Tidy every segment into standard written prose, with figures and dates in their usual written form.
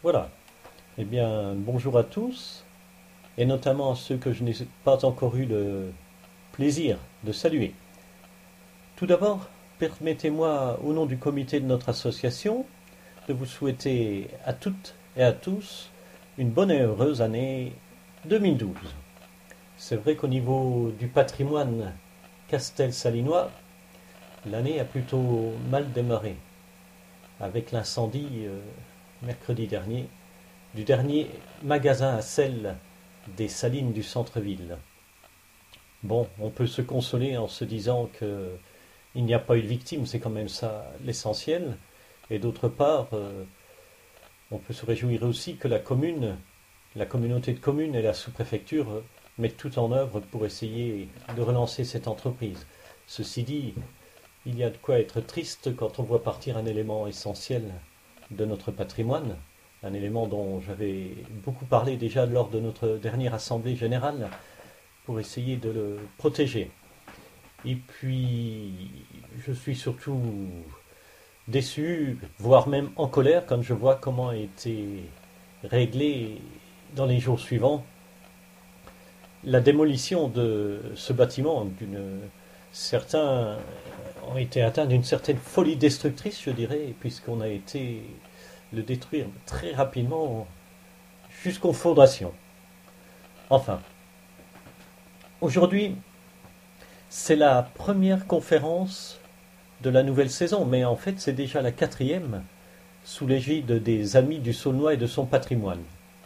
Voilà. Eh bien, bonjour à tous, et notamment à ceux que je n'ai pas encore eu le plaisir de saluer. Tout d'abord, permettez-moi, au nom du comité de notre association, de vous souhaiter à toutes et à tous une bonne et heureuse année 2012. C'est vrai qu'au niveau du patrimoine castelsalinois, l'année a plutôt mal démarré, avec l'incendie mercredi dernier du dernier magasin à sel des Salines du centre-ville. Bon, on peut se consoler en se disant que il n'y a pas eu de victime, c'est quand même ça l'essentiel. Et d'autre part, on peut se réjouir aussi que la commune, la communauté de communes et la sous-préfecture mettent tout en œuvre pour essayer de relancer cette entreprise. Ceci dit, il y a de quoi être triste quand on voit partir un élément essentiel de notre patrimoine, un élément dont j'avais beaucoup parlé déjà lors de notre dernière assemblée générale pour essayer de le protéger. Et puis, je suis surtout déçu, voire même en colère quand je vois comment a été réglée dans les jours suivants la démolition de ce bâtiment. Certains ont été atteints d'une certaine folie destructrice, je dirais, puisqu'on a été le détruire très rapidement jusqu'aux fondations. Enfin, aujourd'hui, c'est la première conférence de la nouvelle saison, mais en fait c'est déjà la quatrième sous l'égide des Amis du Saulnois et de son patrimoine.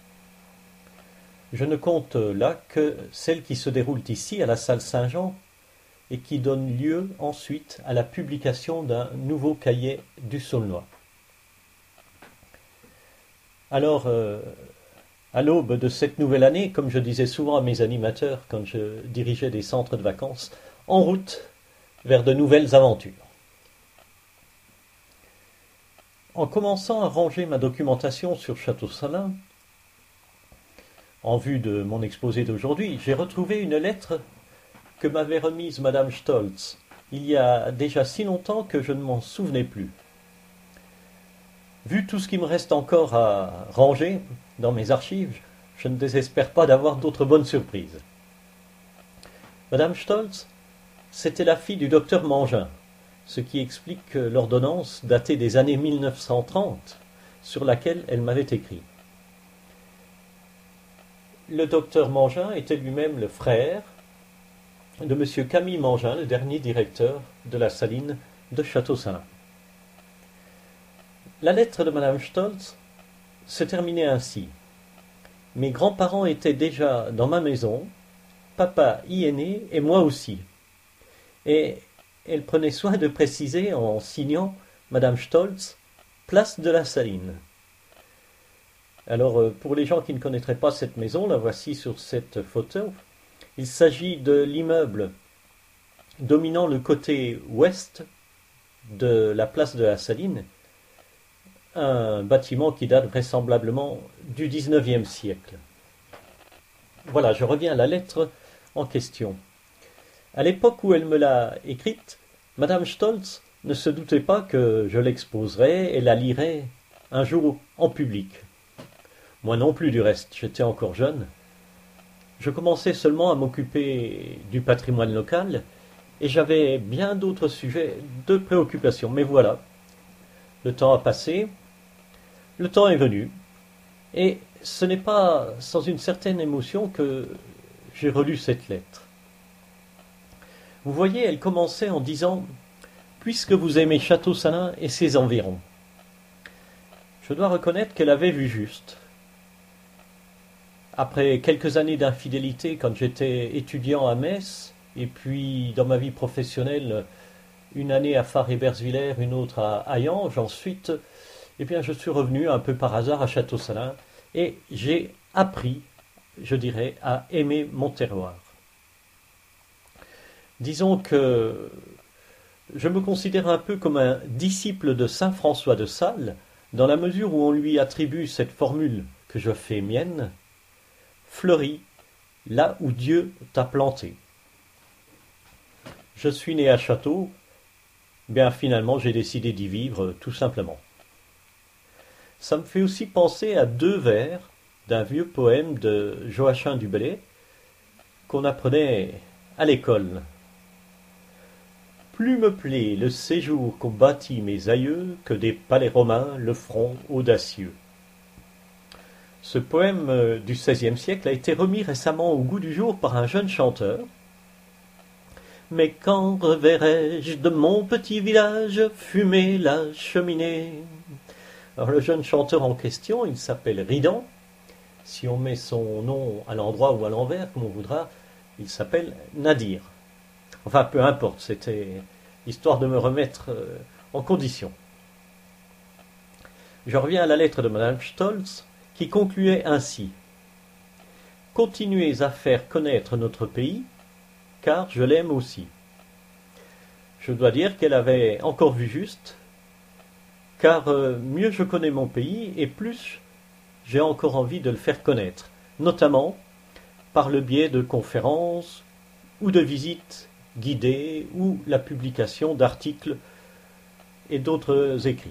Je ne compte là que celles qui se déroulent ici à la salle Saint-Jean et qui donnent lieu ensuite à la publication d'un nouveau cahier du Saulnois. Alors, à l'aube de cette nouvelle année, comme je disais souvent à mes animateurs quand je dirigeais des centres de vacances, en route vers de nouvelles aventures. En commençant à ranger ma documentation sur Château-Salins, en vue de mon exposé d'aujourd'hui, j'ai retrouvé une lettre que m'avait remise Madame Stolz il y a déjà si longtemps que je ne m'en souvenais plus. Vu tout ce qui me reste encore à ranger dans mes archives, je ne désespère pas d'avoir d'autres bonnes surprises. Madame Stolz, c'était la fille du docteur Mangin, ce qui explique l'ordonnance datée des années 1930 sur laquelle elle m'avait écrit. Le docteur Mangin était lui-même le frère de M. Camille Mangin, le dernier directeur de la saline de Château-Salins. La lettre de Madame Stolz se terminait ainsi. Mes grands-parents étaient déjà dans ma maison, papa y est né et moi aussi. Et elle prenait soin de préciser en signant Madame Stolz, place de la Saline. Alors, pour les gens qui ne connaîtraient pas cette maison, la voici sur cette photo. Il s'agit de l'immeuble dominant le côté ouest de la place de la Saline, un bâtiment qui date vraisemblablement du XIXe siècle. Voilà, je reviens à la lettre en question. À l'époque où elle me l'a écrite, Madame Stolz ne se doutait pas que je l'exposerais et la lirais un jour en public. Moi non plus du reste, j'étais encore jeune. Je commençais seulement à m'occuper du patrimoine local et j'avais bien d'autres sujets de préoccupation. Mais voilà, le temps a passé, le temps est venu, et ce n'est pas sans une certaine émotion que j'ai relu cette lettre. Vous voyez, elle commençait en disant « Puisque vous aimez Château-Salins et ses environs ». Je dois reconnaître qu'elle avait vu juste. Après quelques années d'infidélité quand j'étais étudiant à Metz, et puis dans ma vie professionnelle, une année à Fars-Hébersviller, une autre à Hayange, ensuite, eh bien, je suis revenu un peu par hasard à Château-Salins et j'ai appris, je dirais, à aimer mon terroir. Disons que je me considère un peu comme un disciple de saint François de Sales, dans la mesure où on lui attribue cette formule que je fais mienne, fleuris là où Dieu t'a planté. Je suis né à Château, bien finalement j'ai décidé d'y vivre tout simplement. Ça me fait aussi penser à deux vers d'un vieux poème de Joachim du Bellay qu'on apprenait à l'école. Plus me plaît le séjour qu'ont bâti mes aïeux que des palais romains le front audacieux. Ce poème du XVIe siècle a été remis récemment au goût du jour par un jeune chanteur. Mais quand reverrai-je de mon petit village fumer la cheminée? Alors le jeune chanteur en question, il s'appelle Ridan. Si on met son nom à l'endroit ou à l'envers, comme on voudra, il s'appelle Nadir. Enfin, peu importe, c'était histoire de me remettre en condition. Je reviens à la lettre de Madame Stolz, qui concluait ainsi. Continuez à faire connaître notre pays, car je l'aime aussi. Je dois dire qu'elle avait encore vu juste, car mieux je connais mon pays, et plus j'ai encore envie de le faire connaître, notamment par le biais de conférences ou de visites guidées ou la publication d'articles et d'autres écrits.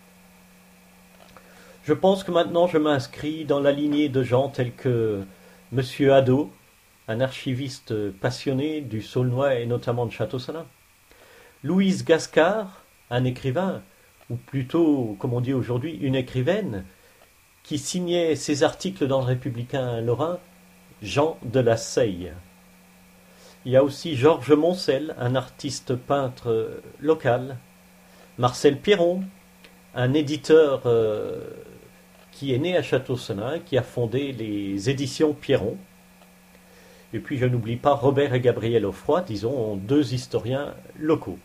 Je pense que maintenant je m'inscris dans la lignée de gens tels que M. Hadot, un archiviste passionné du Saulnois et notamment de Château-Salins, Louise Gascard, un écrivain, ou plutôt, comme on dit aujourd'hui, une écrivaine, qui signait ses articles dans le Républicain lorrain, Jean de la Seille. Il y a aussi Georges Moncel, un artiste peintre local, Marcel Pierron, un éditeur qui est né à Château-Salins, qui a fondé les éditions Pierron. Et puis je n'oublie pas Robert et Gabriel Offroy, disons deux historiens locaux.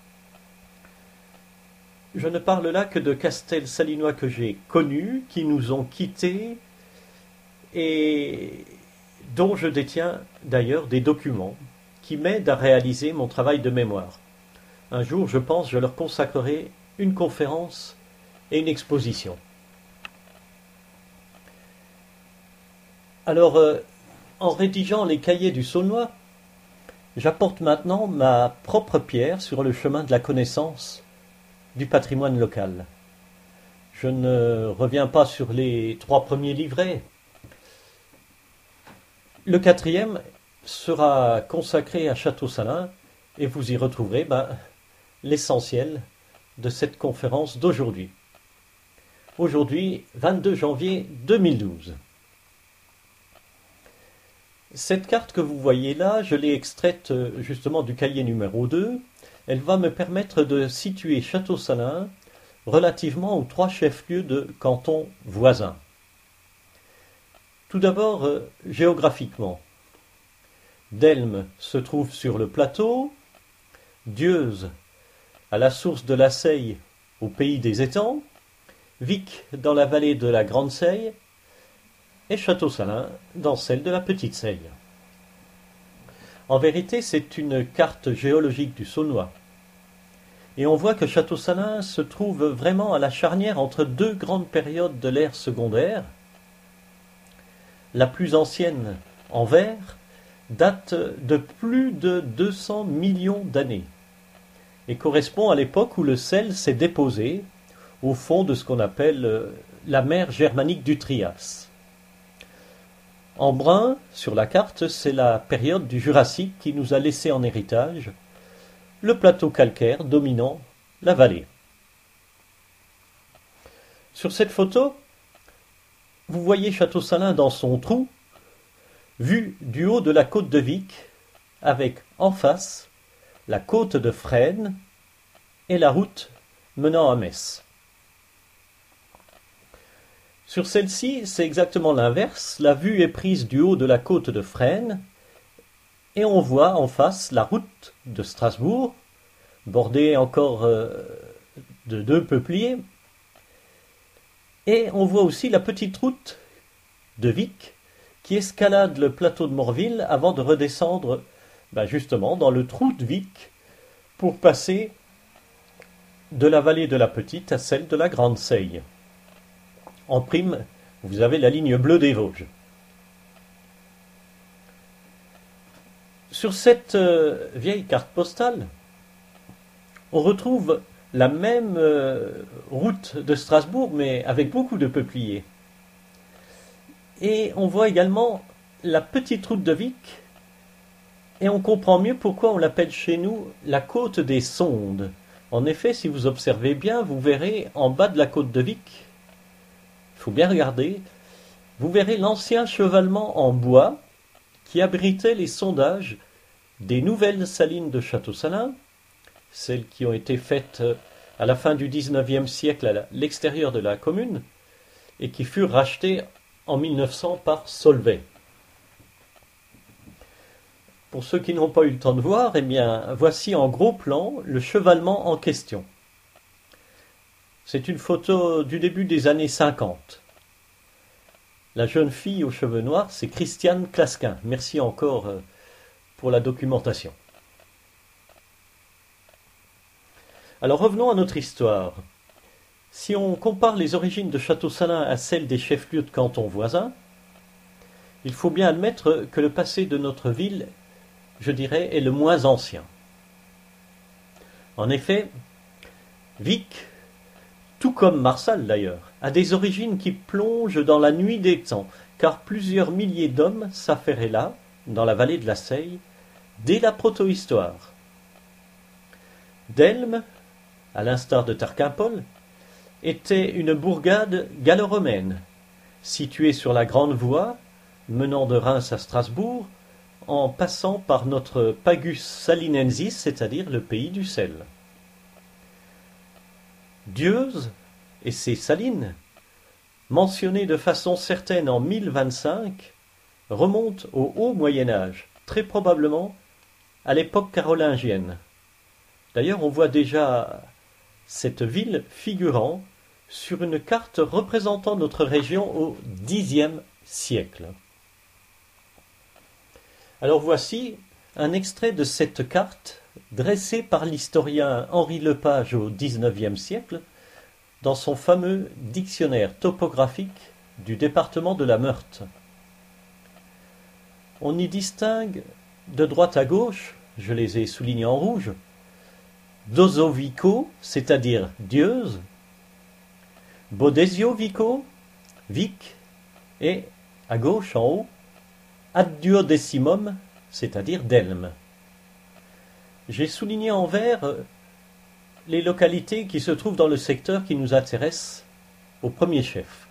Je ne parle là que de Castel-Salinois que j'ai connus, qui nous ont quittés et dont je détiens d'ailleurs des documents qui m'aident à réaliser mon travail de mémoire. Un jour, je pense, je leur consacrerai une conférence et une exposition. Alors, en rédigeant les cahiers du Saulnois, j'apporte maintenant ma propre pierre sur le chemin de la connaissance du patrimoine local. Je ne reviens pas sur les 3 premiers livrets. Le 4e sera consacré à Château-Salins et vous y retrouverez l'essentiel de cette conférence d'aujourd'hui. Aujourd'hui, 22 janvier 2012. Cette carte que vous voyez là, je l'ai extraite justement du cahier numéro 2. Elle va me permettre de situer Château-Salins relativement aux 3 chefs-lieux de cantons voisins. Tout d'abord, géographiquement. Delmes se trouve sur le plateau, Dieuze à la source de la Seille au pays des étangs, Vic dans la vallée de la Grande Seille et Château-Salins dans celle de la Petite Seille. En vérité, c'est une carte géologique du Saulnois. Et on voit que Château-Salins se trouve vraiment à la charnière entre 2 grandes périodes de l'ère secondaire. La plus ancienne, en vert, date de plus de 200 millions d'années et correspond à l'époque où le sel s'est déposé au fond de ce qu'on appelle la mer germanique du Trias. En brun, sur la carte, c'est la période du Jurassique qui nous a laissé en héritage le plateau calcaire dominant la vallée. Sur cette photo, vous voyez Château-Salins dans son trou, vu du haut de la côte de Vic, avec en face la côte de Fresnes et la route menant à Metz. Sur celle-ci, c'est exactement l'inverse. La vue est prise du haut de la côte de Fresnes et on voit en face la route de Strasbourg, bordée encore de 2 peupliers. Et on voit aussi la petite route de Vic qui escalade le plateau de Morville avant de redescendre justement dans le trou de Vic pour passer de la vallée de la Petite à celle de la Grande Seille. En prime, vous avez la ligne bleue des Vosges. Sur cette vieille carte postale, on retrouve la même route de Strasbourg, mais avec beaucoup de peupliers. Et on voit également la petite route de Vic, et on comprend mieux pourquoi on l'appelle chez nous la côte des Sondes. En effet, si vous observez bien, vous verrez en bas de la côte de Vic, il faut bien regarder, vous verrez l'ancien chevalement en bois qui abritait les sondages des nouvelles salines de Château-Salins, celles qui ont été faites à la fin du XIXe siècle à l'extérieur de la commune, et qui furent rachetées en 1900 par Solvay. Pour ceux qui n'ont pas eu le temps de voir, eh bien, voici en gros plan le chevalement en question. C'est une photo du début des années 50. La jeune fille aux cheveux noirs, c'est Christiane Clasquin. Merci encore pour la documentation. Alors revenons à notre histoire. Si on compare les origines de Château-Salins à celles des chefs-lieux de cantons voisins, il faut bien admettre que le passé de notre ville, je dirais, est le moins ancien. En effet, Vic, tout comme Marsal d'ailleurs, a des origines qui plongent dans la nuit des temps, car plusieurs milliers d'hommes s'affairaient là, dans la vallée de la Seille, dès la protohistoire. Delme, à l'instar de Tarquimpol, était une bourgade gallo-romaine, située sur la grande voie menant de Reims à Strasbourg, en passant par notre Pagus Salinensis, c'est-à-dire le pays du sel. Dieuze et ses salines, mentionnées de façon certaine en 1025, remontent au haut Moyen-Âge, très probablement à l'époque carolingienne. D'ailleurs, on voit déjà cette ville figurant sur une carte représentant notre région au Xe siècle. Alors voici un extrait de cette carte dressée par l'historien Henri Lepage au XIXe siècle dans son fameux dictionnaire topographique du département de la Meurthe. On y distingue de droite à gauche, je les ai soulignés en rouge, Dosovico, c'est-à-dire Dieuze, Bodesiovico, Vic, et à gauche en haut, Ad-duodecimum, c'est-à-dire Delme. J'ai souligné en vert les localités qui se trouvent dans le secteur qui nous intéresse au premier chef.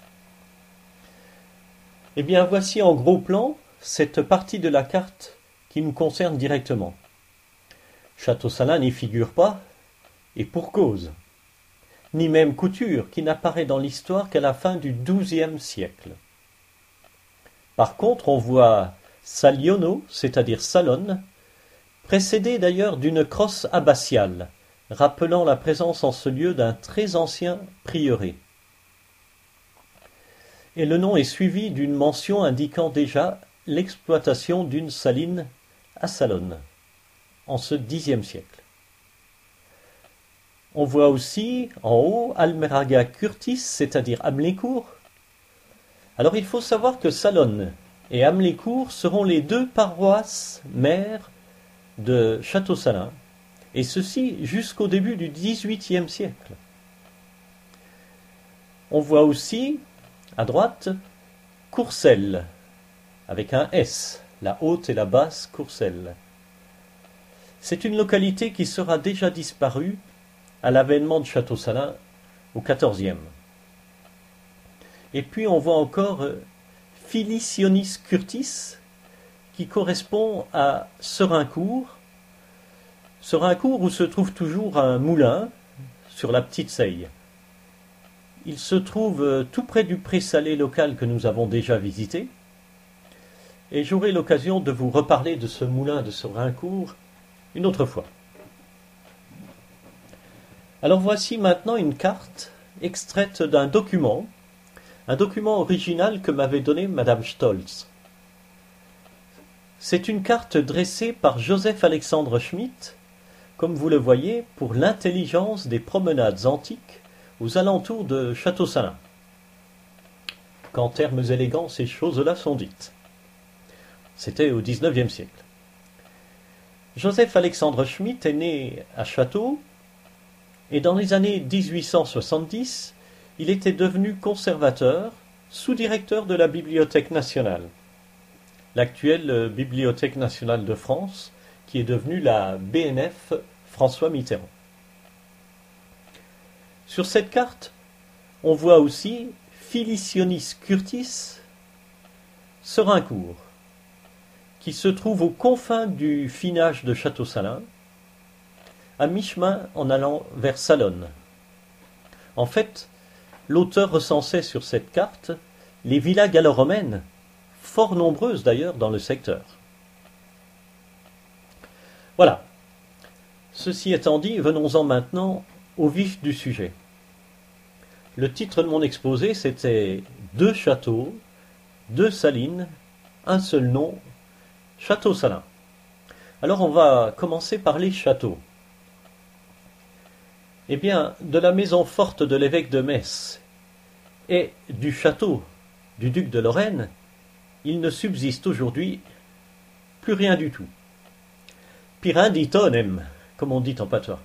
Eh bien, voici en gros plan cette partie de la carte qui nous concerne directement. Château-Salins n'y figure pas, et pour cause. Ni même Couture, qui n'apparaît dans l'histoire qu'à la fin du XIIe siècle. Par contre, on voit Saliono, c'est-à-dire Salonne, précédé d'ailleurs d'une crosse abbatiale, rappelant la présence en ce lieu d'un très ancien prieuré. Et le nom est suivi d'une mention indiquant déjà l'exploitation d'une saline à Salonne, en ce Xe siècle. On voit aussi en haut Almeraga Curtis, c'est-à-dire Amlécourt. Alors il faut savoir que Salonne et Amlécourt seront les deux paroisses mères de Château-Salins, et ceci jusqu'au début du XVIIIe siècle. On voit aussi, à droite, Courcelles, avec un S, la haute et la basse Courcelles. C'est une localité qui sera déjà disparue à l'avènement de Château-Salins au XIVe. Et puis on voit encore Filicionis Curtis, qui correspond à Serincourt où se trouve toujours un moulin sur la Petite Seille. Il se trouve tout près du pré salé local que nous avons déjà visité, et j'aurai l'occasion de vous reparler de ce moulin de Serincourt une autre fois. Alors voici maintenant une carte extraite d'un document original que m'avait donné Madame Stolz. C'est une carte dressée par Joseph-Alexandre Schmitt, comme vous le voyez, pour l'intelligence des promenades antiques aux alentours de Château-Salins. Qu'en termes élégants ces choses-là sont dites. C'était au XIXe siècle. Joseph-Alexandre Schmitt est né à Château Et dans les années 1870, il était devenu conservateur, sous-directeur de la Bibliothèque nationale, l'actuelle Bibliothèque nationale de France, qui est devenue la BNF François Mitterrand. Sur cette carte, on voit aussi Filicionis Curtis, Serincourt, qui se trouve aux confins du finage de Château-Salins, à mi-chemin en allant vers Salonne. En fait, l'auteur recensait sur cette carte les villas gallo-romaines, fort nombreuses d'ailleurs dans le secteur. Voilà. Ceci étant dit, venons-en maintenant au vif du sujet. Le titre de mon exposé, c'était « Deux châteaux, deux salines, un seul nom, Château-Salins ». Alors on va commencer par les châteaux. Eh bien, de la maison forte de l'évêque de Metz et du château du duc de Lorraine, il ne subsiste aujourd'hui plus rien du tout. Pirinditonem, comme on dit en patois.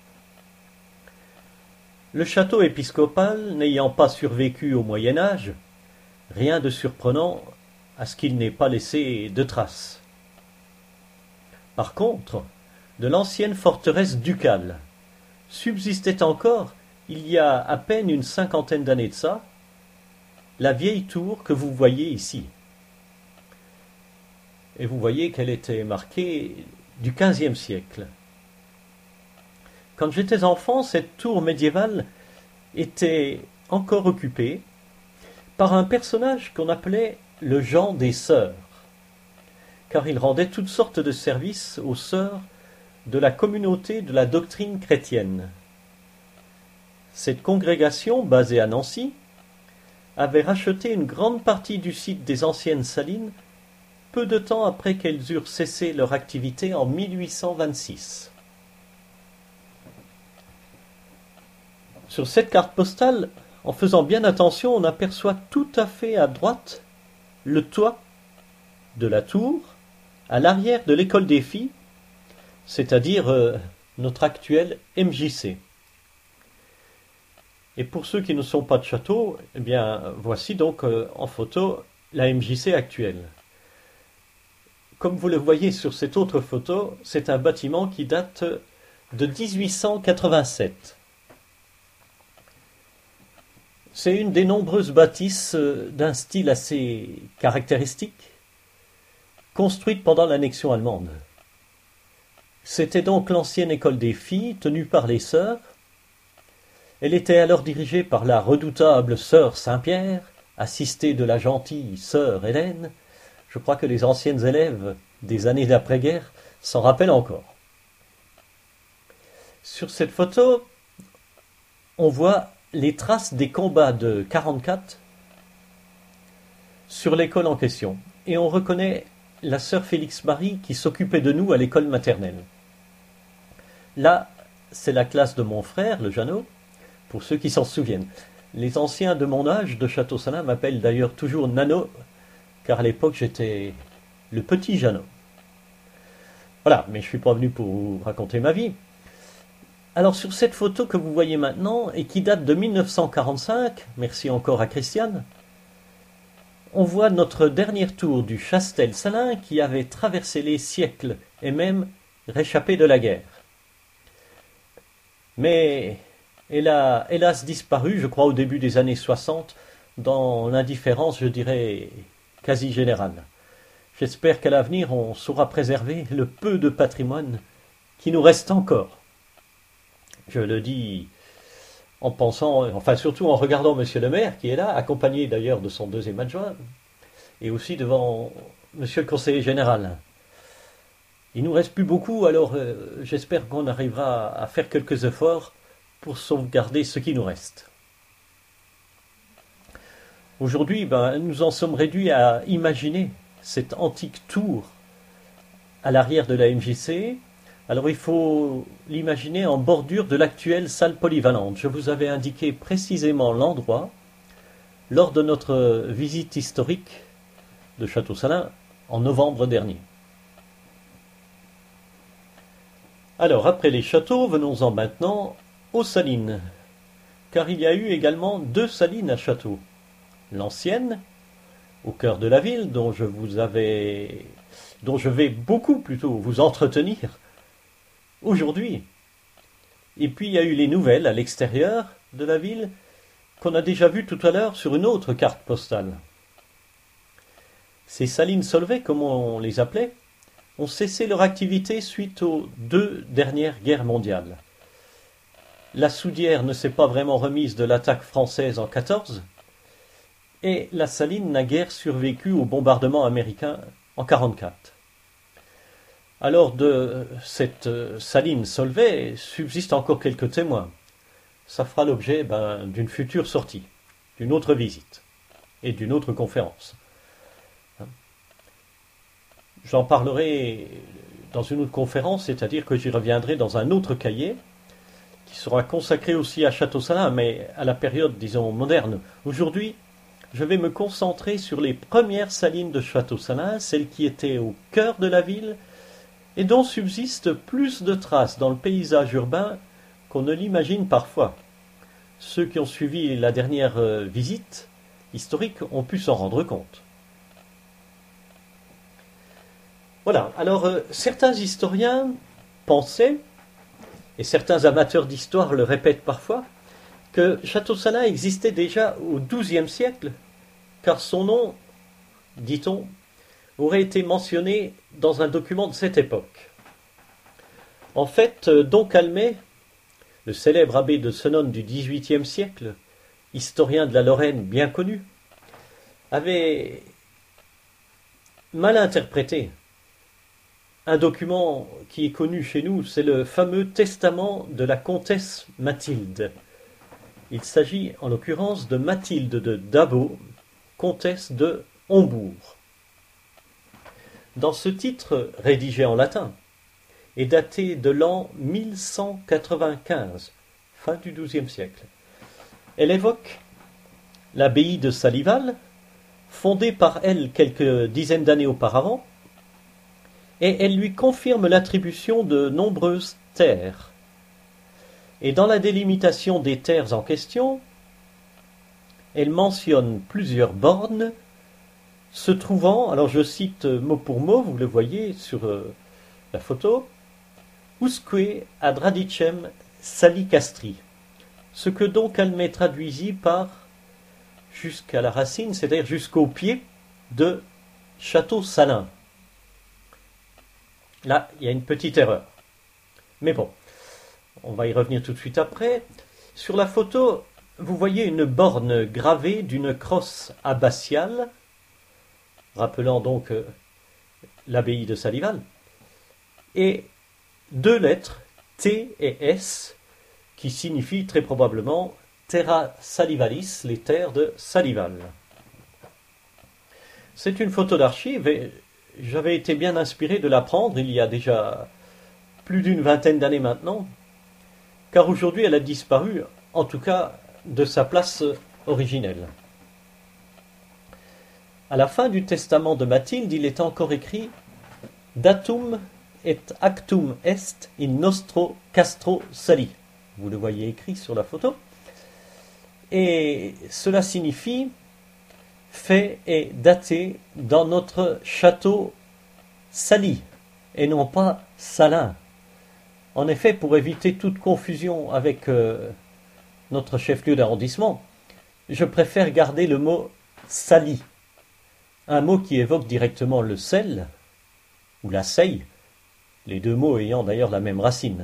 Le château épiscopal n'ayant pas survécu au Moyen Âge, rien de surprenant à ce qu'il n'ait pas laissé de traces. Par contre, de l'ancienne forteresse ducale subsistait encore, il y a à peine une cinquantaine d'années de ça, la vieille tour que vous voyez ici. Et vous voyez qu'elle était marquée du XVe siècle. Quand j'étais enfant, cette tour médiévale était encore occupée par un personnage qu'on appelait le Jean des Sœurs, car il rendait toutes sortes de services aux sœurs de la communauté de la doctrine chrétienne. Cette congrégation, basée à Nancy, avait racheté une grande partie du site des anciennes salines peu de temps après qu'elles eurent cessé leur activité en 1826. Sur cette carte postale, en faisant bien attention, on aperçoit tout à fait à droite le toit de la tour, à l'arrière de l'école des filles, c'est-à-dire notre actuel MJC. Et pour ceux qui ne sont pas de château, eh bien, voici donc en photo la MJC actuelle. Comme vous le voyez sur cette autre photo, c'est un bâtiment qui date de 1887. C'est une des nombreuses bâtisses d'un style assez caractéristique, construite pendant l'annexion allemande. C'était donc l'ancienne école des filles, tenue par les sœurs. Elle était alors dirigée par la redoutable sœur Saint-Pierre, assistée de la gentille sœur Hélène. Je crois que les anciennes élèves des années d'après-guerre s'en rappellent encore. Sur cette photo, on voit les traces des combats de 1944 sur l'école en question. Et on reconnaît la sœur Félix-Marie qui s'occupait de nous à l'école maternelle. Là, c'est la classe de mon frère, le Jeannot, pour ceux qui s'en souviennent. Les anciens de mon âge de Château-Salins m'appellent d'ailleurs toujours Nano, car à l'époque j'étais le petit Jeannot. Voilà, mais je ne suis pas venu pour vous raconter ma vie. Alors sur cette photo que vous voyez maintenant, et qui date de 1945, merci encore à Christiane, on voit notre dernière tour du Chastel-Salins qui avait traversé les siècles et même réchappé de la guerre. Mais elle a hélas disparu, je crois, au début des années 60, dans l'indifférence, je dirais, quasi générale. J'espère qu'à l'avenir, on saura préserver le peu de patrimoine qui nous reste encore. Je le dis en pensant, enfin surtout en regardant monsieur le maire qui est là, accompagné d'ailleurs de son deuxième adjoint, et aussi devant monsieur le conseiller général. Il nous reste plus beaucoup, alors j'espère qu'on arrivera à faire quelques efforts pour sauvegarder ce qui nous reste. Aujourd'hui, nous en sommes réduits à imaginer cette antique tour à l'arrière de la MJC. Alors il faut l'imaginer en bordure de l'actuelle salle polyvalente. Je vous avais indiqué précisément l'endroit lors de notre visite historique de Château-Salins en novembre dernier. Alors après les châteaux, venons-en maintenant aux salines, car il y a eu également 2 salines à Château. L'ancienne, au cœur de la ville, dont je vais beaucoup plutôt vous entretenir aujourd'hui. Et puis il y a eu les nouvelles à l'extérieur de la ville, qu'on a déjà vues tout à l'heure sur une autre carte postale. Ces salines Solvay, comme on les appelait, ont cessé leur activité suite aux 2 dernières guerres mondiales. La Soudière ne s'est pas vraiment remise de l'attaque française en 14, et la saline n'a guère survécu au bombardement américain en 44. Alors de cette saline Solvay subsistent encore quelques témoins. Ça fera l'objet d'une future sortie, d'une autre visite et d'une autre conférence. J'en parlerai dans une autre conférence, c'est-à-dire que j'y reviendrai dans un autre cahier qui sera consacré aussi à Château-Salins, mais à la période, disons, moderne. Aujourd'hui, je vais me concentrer sur les premières salines de Château-Salins, celles qui étaient au cœur de la ville et dont subsistent plus de traces dans le paysage urbain qu'on ne l'imagine parfois. Ceux qui ont suivi la dernière visite historique ont pu s'en rendre compte. Voilà, alors certains historiens pensaient, et certains amateurs d'histoire le répètent parfois, que Château-Salins existait déjà au XIIe siècle, car son nom, dit-on, aurait été mentionné dans un document de cette époque. En fait, Don Calmet, le célèbre abbé de Senones du XVIIIe siècle, historien de la Lorraine bien connu, avait mal interprété un document qui est connu chez nous, c'est le fameux testament de la comtesse Mathilde. Il s'agit en l'occurrence de Mathilde de Dabo, comtesse de Hombourg. Dans ce titre, rédigé en latin, et daté de l'an 1195, fin du XIIe siècle, elle évoque l'abbaye de Salival, fondée par elle quelques dizaines d'années auparavant, et elle lui confirme l'attribution de nombreuses terres. Et dans la délimitation des terres en question, elle mentionne plusieurs bornes se trouvant, alors je cite mot pour mot, vous le voyez sur la photo, usque ad radicem salicastri, ce que Don Calmet traduisit par jusqu'à la racine, c'est-à-dire jusqu'au pied de Château-Salins. Là, il y a une petite erreur. Mais bon, on va y revenir tout de suite après. Sur la photo, vous voyez une borne gravée d'une crosse abbatiale, rappelant donc l'abbaye de Salival, et 2 lettres, T et S, qui signifient très probablement Terra Salivalis, les terres de Salival. C'est une photo d'archive et j'avais été bien inspiré de la prendre il y a déjà plus d'une vingtaine d'années maintenant, car aujourd'hui elle a disparu, en tout cas de sa place originelle. À la fin du testament de Mathilde, il est encore écrit « Datum et actum est in nostro castro sali ». Vous le voyez écrit sur la photo. Et cela signifie « fait et daté dans notre château sali » et non pas « salin ». En effet, pour éviter toute confusion avec notre chef-lieu d'arrondissement, je préfère garder le mot « sali ». Un mot qui évoque directement le sel, ou la seille, les 2 mots ayant d'ailleurs la même racine.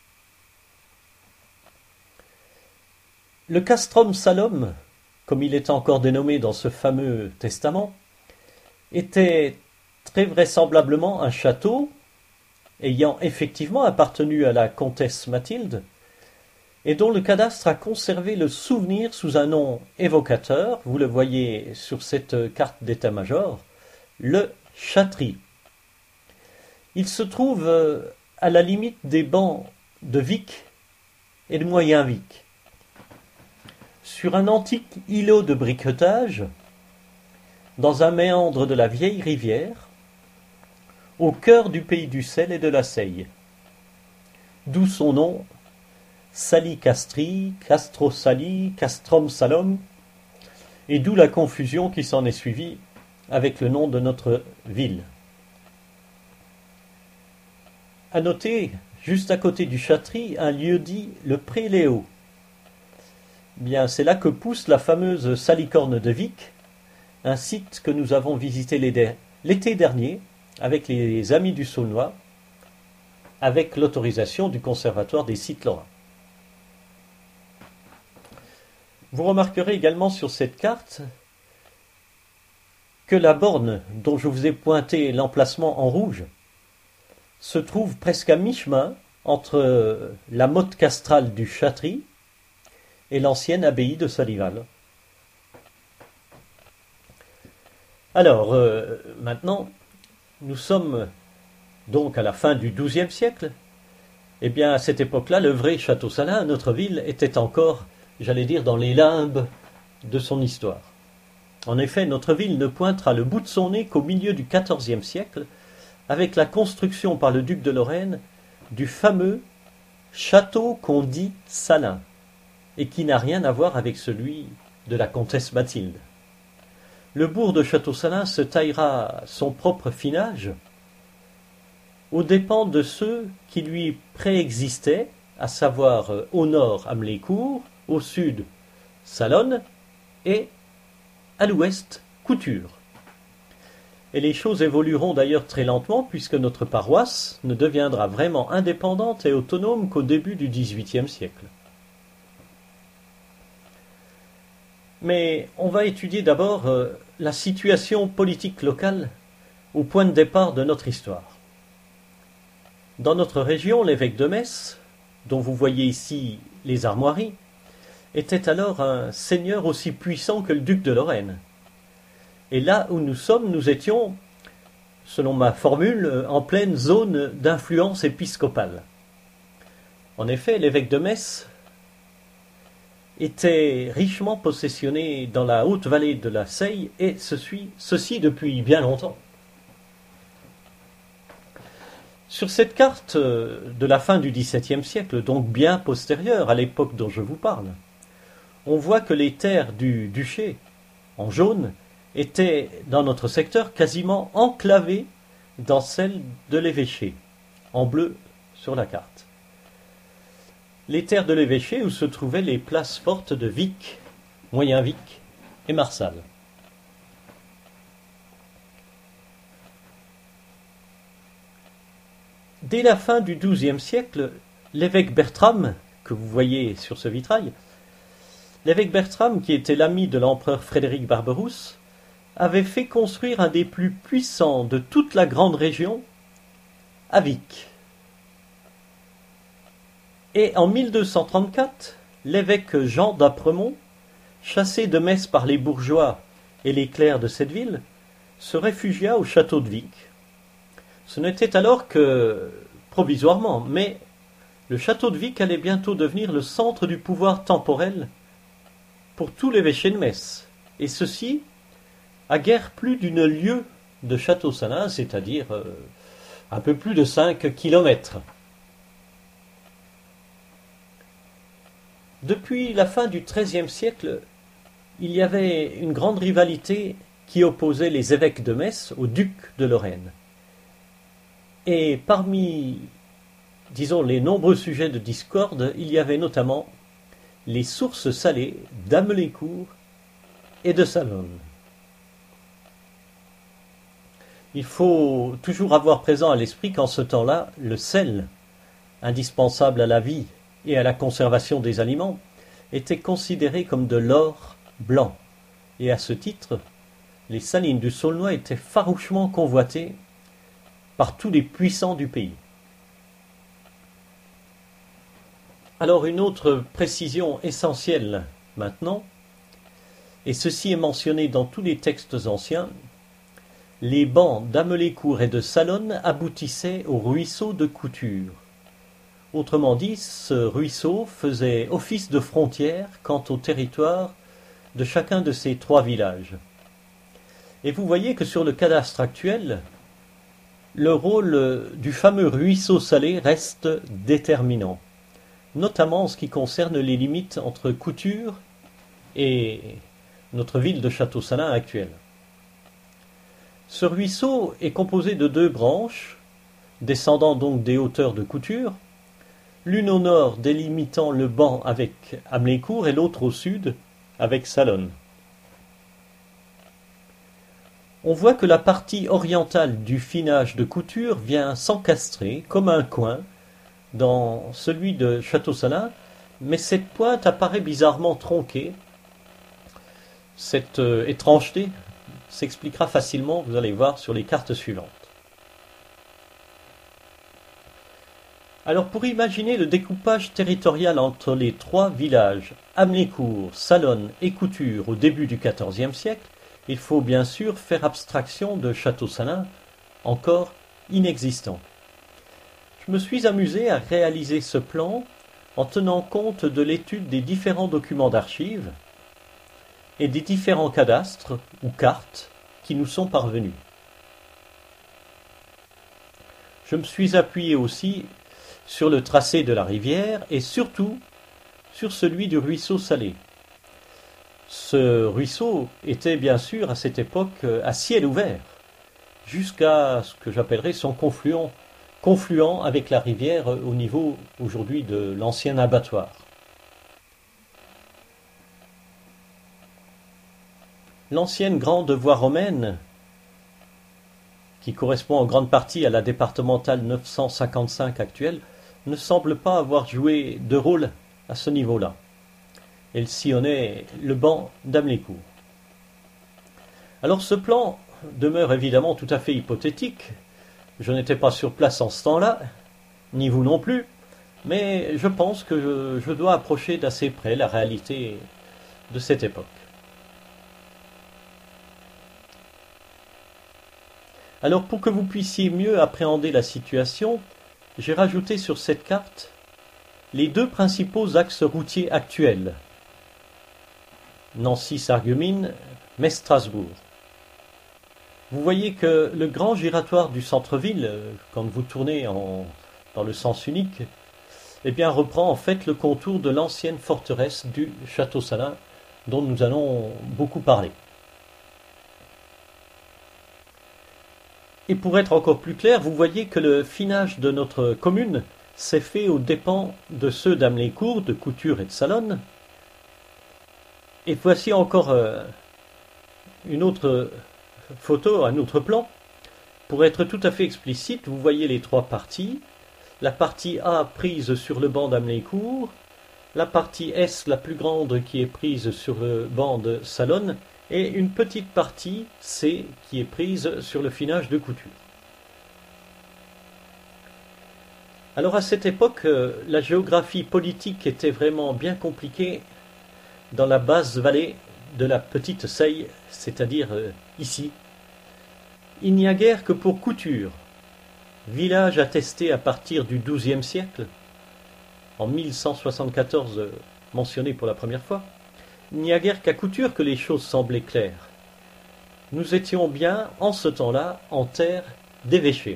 Le castrum salum, comme il est encore dénommé dans ce fameux testament, était très vraisemblablement un château ayant effectivement appartenu à la comtesse Mathilde, et dont le cadastre a conservé le souvenir sous un nom évocateur, vous le voyez sur cette carte d'état-major, le Châtery. Il se trouve à la limite des bancs de Vic et de Moyen-Vic. Sur un antique îlot de briquetage, dans un méandre de la vieille rivière, au cœur du pays du sel et de la seille. D'où son nom, Sali Castri, Castro Sali, Castrum Salum, et d'où la confusion qui s'en est suivie avec le nom de notre ville. À noter, juste à côté du Châtry, un lieu dit le Pré-Léo. Bien, c'est là que pousse la fameuse salicorne de Vic, un site que nous avons visité l'été dernier avec les Amis du Saulnois, avec l'autorisation du Conservatoire des sites lorrains. Vous remarquerez également sur cette carte que la borne dont je vous ai pointé l'emplacement en rouge se trouve presque à mi-chemin entre la motte castrale du Châtry et l'ancienne abbaye de Salival. Alors, maintenant, nous sommes donc à la fin du XIIe siècle. Eh bien, à cette époque-là, le vrai Château Salins, notre ville, était encore, j'allais dire, dans les limbes de son histoire. En effet, notre ville ne pointera le bout de son nez qu'au milieu du XIVe siècle, avec la construction par le duc de Lorraine du fameux château qu'on dit Salins, et qui n'a rien à voir avec celui de la comtesse Mathilde. Le bourg de Château-Salins se taillera son propre finage aux dépens de ceux qui lui préexistaient, à savoir au nord Amlécourt, au sud Salonne et à l'ouest Couture. Et les choses évolueront d'ailleurs très lentement puisque notre paroisse ne deviendra vraiment indépendante et autonome qu'au début du XVIIIe siècle. Mais on va étudier d'abord la situation politique locale au point de départ de notre histoire. Dans notre région, l'évêque de Metz, dont vous voyez ici les armoiries, était alors un seigneur aussi puissant que le duc de Lorraine. Et là où nous sommes, nous étions, selon ma formule, en pleine zone d'influence épiscopale. En effet, l'évêque de Metz était richement possessionné dans la haute vallée de la Seille, et ceci depuis bien longtemps. Sur cette carte de la fin du XVIIe siècle, donc bien postérieure à l'époque dont je vous parle, on voit que les terres du duché, en jaune, étaient dans notre secteur quasiment enclavées dans celles de l'évêché, en bleu sur la carte. Les terres de l'évêché où se trouvaient les places fortes de Vic, Moyen-Vic et Marsal. Dès la fin du XIIe siècle, l'évêque Bertram, que vous voyez sur ce vitrail, l'évêque Bertram, qui était l'ami de l'empereur Frédéric Barberousse, avait fait construire un des plus puissants de toute la grande région, à Vic. Et en 1234, l'évêque Jean d'Apremont, chassé de Metz par les bourgeois et les clercs de cette ville, se réfugia au château de Vic. Ce n'était alors que provisoirement, mais le château de Vic allait bientôt devenir le centre du pouvoir temporel pour tout l'évêché de Metz, et ceci à guère plus d'une lieue de Château-Salins, c'est-à-dire un peu plus de 5 kilomètres. Depuis la fin du XIIIe siècle, il y avait une grande rivalité qui opposait les évêques de Metz au duc de Lorraine. Et parmi, disons, les nombreux sujets de discorde, il y avait notamment les sources salées d'Amelécourt et de Salonne. Il faut toujours avoir présent à l'esprit qu'en ce temps-là, le sel, indispensable à la vie et à la conservation des aliments, était considéré comme de l'or blanc. Et à ce titre, les salines du Saulnois étaient farouchement convoitées par tous les puissants du pays. Alors une autre précision essentielle maintenant, et ceci est mentionné dans tous les textes anciens, les bancs d'Amelécourt et de Salonne aboutissaient au ruisseau de Couture. Autrement dit, ce ruisseau faisait office de frontière quant au territoire de chacun de ces 3 villages. Et vous voyez que sur le cadastre actuel, le rôle du fameux ruisseau salé reste déterminant. notamment en ce qui concerne les limites entre Couture et notre ville de Château-Salins actuelle. Ce ruisseau est composé de deux branches, descendant donc des hauteurs de Couture, l'une au nord délimitant le banc avec Hamelincourt et l'autre au sud avec Salonne. On voit que la partie orientale du finage de Couture vient s'encastrer comme un coin dans celui de Château-Salins, mais cette pointe apparaît bizarrement tronquée. Cette étrangeté s'expliquera facilement, vous allez voir, sur les cartes suivantes. Alors pour imaginer le découpage territorial entre les trois villages, Hamelincourt, Salonne et Couture au début du XIVe siècle, il faut bien sûr faire abstraction de Château-Salins, encore inexistant. Je me suis amusé à réaliser ce plan en tenant compte de l'étude des différents documents d'archives et des différents cadastres ou cartes qui nous sont parvenus. Je me suis appuyé aussi sur le tracé de la rivière et surtout sur celui du ruisseau Salé. Ce ruisseau était bien sûr à cette époque à ciel ouvert, jusqu'à ce que j'appellerais son confluent avec la rivière au niveau aujourd'hui de l'ancien abattoir. L'ancienne grande voie romaine, qui correspond en grande partie à la départementale 955 actuelle, ne semble pas avoir joué de rôle à ce niveau-là. Elle sillonnait le banc d'Hamelincourt. Alors ce plan demeure évidemment tout à fait hypothétique. Je n'étais pas sur place en ce temps-là, ni vous non plus, mais je pense que je dois approcher d'assez près la réalité de cette époque. Alors pour que vous puissiez mieux appréhender la situation, j'ai rajouté sur cette carte les deux principaux axes routiers actuels, Nancy-Sarreguemines, Metz-Strasbourg. Vous voyez que le grand giratoire du centre-ville, quand vous tournez dans le sens unique, eh bien, reprend en fait le contour de l'ancienne forteresse du Château-Salins, dont nous allons beaucoup parler. Et pour être encore plus clair, vous voyez que le finage de notre commune s'est fait aux dépens de ceux d'Hamelincourt, de Couture et de Salonne. Et voici encore une autre photo, un autre plan. Pour être tout à fait explicite, vous voyez les trois parties. La partie A prise sur le banc d'Hamelincourt, la partie S la plus grande qui est prise sur le banc de Salonne, et une petite partie C qui est prise sur le finage de Couture. Alors à cette époque, la géographie politique était vraiment bien compliquée dans la basse vallée de la Petite Seille, c'est-à-dire ici. Il n'y a guère que pour Couture, village attesté à partir du XIIe siècle, en 1174 mentionné pour la première fois, il n'y a guère qu'à Couture que les choses semblaient claires. Nous étions bien, en ce temps-là, en terre d'évêchés.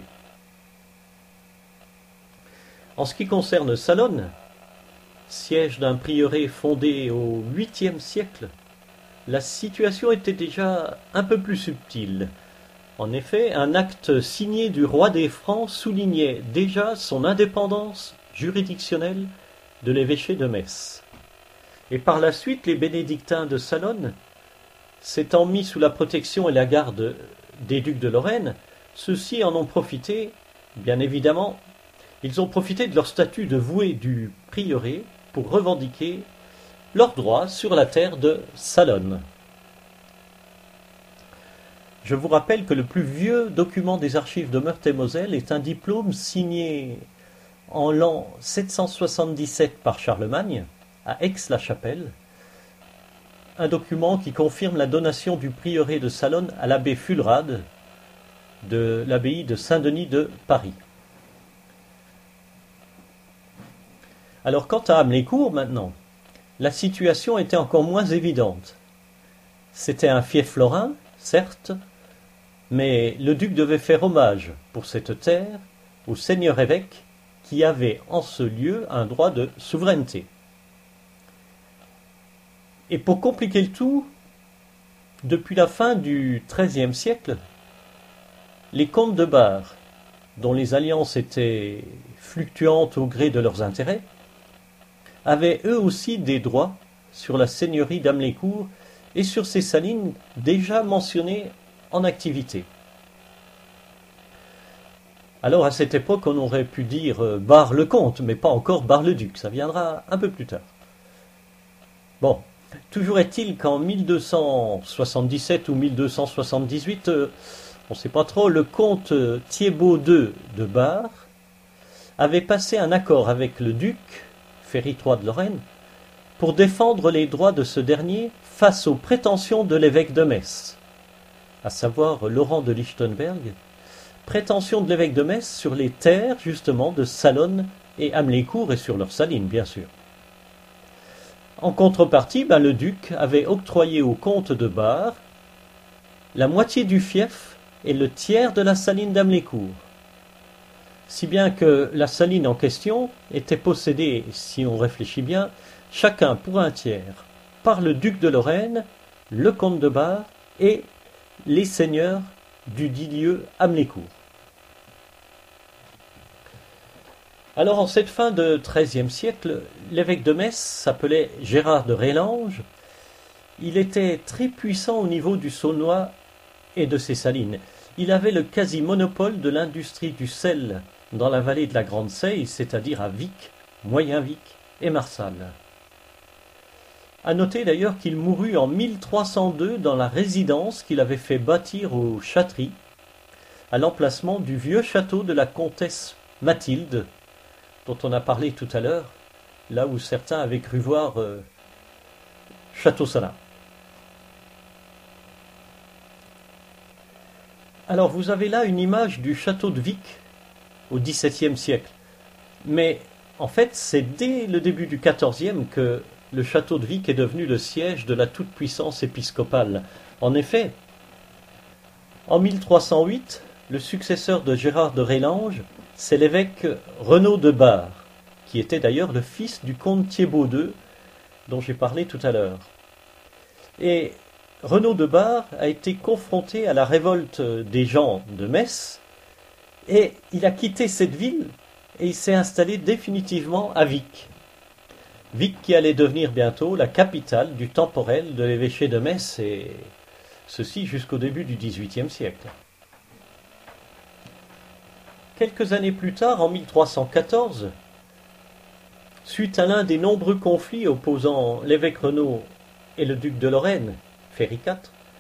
En ce qui concerne Salonne, siège d'un prieuré fondé au 8e siècle, la situation était déjà un peu plus subtile. En effet, un acte signé du roi des Francs soulignait déjà son indépendance juridictionnelle de l'évêché de Metz. Et par la suite, les bénédictins de Salonne, s'étant mis sous la protection et la garde des ducs de Lorraine, ceux-ci en ont profité, bien évidemment, ils ont profité de leur statut de voué du prieuré pour revendiquer leurs droits sur la terre de Salonne. Je vous rappelle que le plus vieux document des archives de Meurthe-et-Moselle est un diplôme signé en l'an 777 par Charlemagne, à Aix-la-Chapelle, un document qui confirme la donation du prieuré de Salonne à l'abbé Fulrad de l'abbaye de Saint-Denis de Paris. Alors quant à Hamelincourt maintenant, la situation était encore moins évidente. C'était un fief lorrain, certes, mais le duc devait faire hommage pour cette terre au seigneur évêque qui avait en ce lieu un droit de souveraineté. Et pour compliquer le tout, depuis la fin du XIIIe siècle, les comtes de Bar, dont les alliances étaient fluctuantes au gré de leurs intérêts, avaient eux aussi des droits sur la seigneurie d'Amlécourt et sur ces salines déjà mentionnées en activité. Alors à cette époque, on aurait pu dire Bar-le-Comte, mais pas encore Bar-le-Duc, ça viendra un peu plus tard. Bon, toujours est-il qu'en 1277 ou 1278, on ne sait pas trop, le comte Thiébaut II de Bar avait passé un accord avec le duc, Ferry III de Lorraine, pour défendre les droits de ce dernier face aux prétentions de l'évêque de Metz, à savoir Laurent de Lichtenberg, prétention de l'évêque de Metz sur les terres justement de Salonne et Amlécourt et sur leurs salines bien sûr. En contrepartie, le duc avait octroyé au comte de Bar la moitié du fief et le tiers de la saline d'Amlécourt, si bien que la saline en question était possédée, si on réfléchit bien, chacun pour un tiers, par le duc de Lorraine, le comte de Bar et les seigneurs du dit lieu Amlécourt. Alors en cette fin de XIIIe siècle, l'évêque de Metz s'appelait Gérard de Rélange. Il était très puissant au niveau du Saulnois et de ses salines. Il avait le quasi-monopole de l'industrie du sel dans la vallée de la Grande Seille, c'est-à-dire à Vic, Moyen-Vic et Marsal. À noter d'ailleurs qu'il mourut en 1302 dans la résidence qu'il avait fait bâtir au Châtery, à l'emplacement du vieux château de la comtesse Mathilde, dont on a parlé tout à l'heure, là où certains avaient cru voir Château-Salins. Alors vous avez là une image du château de Vic au XVIIe siècle. Mais en fait, c'est dès le début du XIVe que le château de Vic est devenu le siège de la toute-puissance épiscopale. En effet, en 1308, le successeur de Gérard de Rélange, c'est l'évêque Renaud de Bar, qui était d'ailleurs le fils du comte Thiébaut II, dont j'ai parlé tout à l'heure. Et Renaud de Bar a été confronté à la révolte des gens de Metz, et il a quitté cette ville et il s'est installé définitivement à Vic. Vic qui allait devenir bientôt la capitale du temporel de l'évêché de Metz, et ceci jusqu'au début du XVIIIe siècle. Quelques années plus tard, en 1314, suite à l'un des nombreux conflits opposant l'évêque Renaud et le duc de Lorraine, Ferry IV,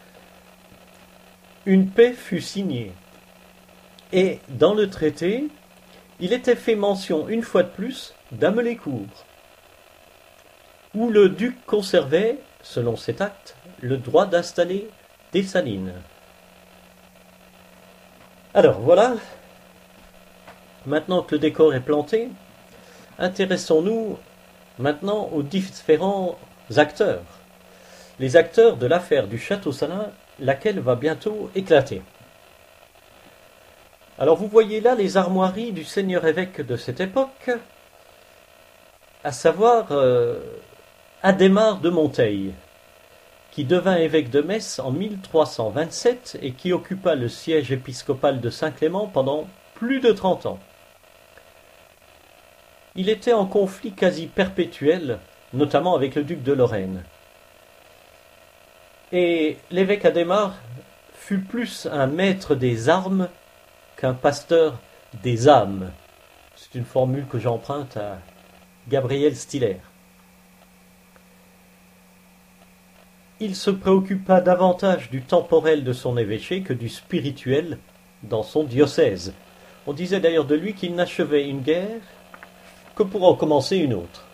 une paix fut signée. Et dans le traité, il était fait mention une fois de plus d'Amlécourt, où le duc conservait, selon cet acte, le droit d'installer des salines. Alors voilà, maintenant que le décor est planté, intéressons-nous maintenant aux différents acteurs. Les acteurs de l'affaire du Château-Salins, laquelle va bientôt éclater. Alors vous voyez là les armoiries du seigneur évêque de cette époque, à savoir Adhémar de Monteil, qui devint évêque de Metz en 1327 et qui occupa le siège épiscopal de Saint-Clément pendant plus de 30 ans. Il était en conflit quasi perpétuel, notamment avec le duc de Lorraine. Et l'évêque Adhémar fut plus un maître des armes qu'un pasteur des âmes. C'est une formule que j'emprunte à Gabriel Stiller. Il se préoccupa davantage du temporel de son évêché que du spirituel dans son diocèse. On disait d'ailleurs de lui qu'il n'achevait une guerre que pour en commencer une autre.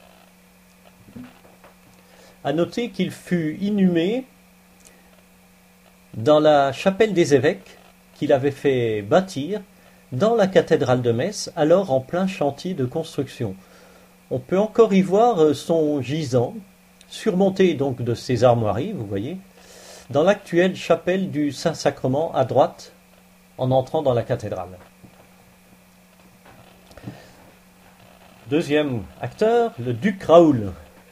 À noter qu'il fut inhumé dans la chapelle des évêques qu'il avait fait bâtir dans la cathédrale de Metz, alors en plein chantier de construction. On peut encore y voir son gisant, surmonté donc de ses armoiries, vous voyez, dans l'actuelle chapelle du Saint-Sacrement à droite, en entrant dans la cathédrale. Deuxième acteur, le duc Raoul.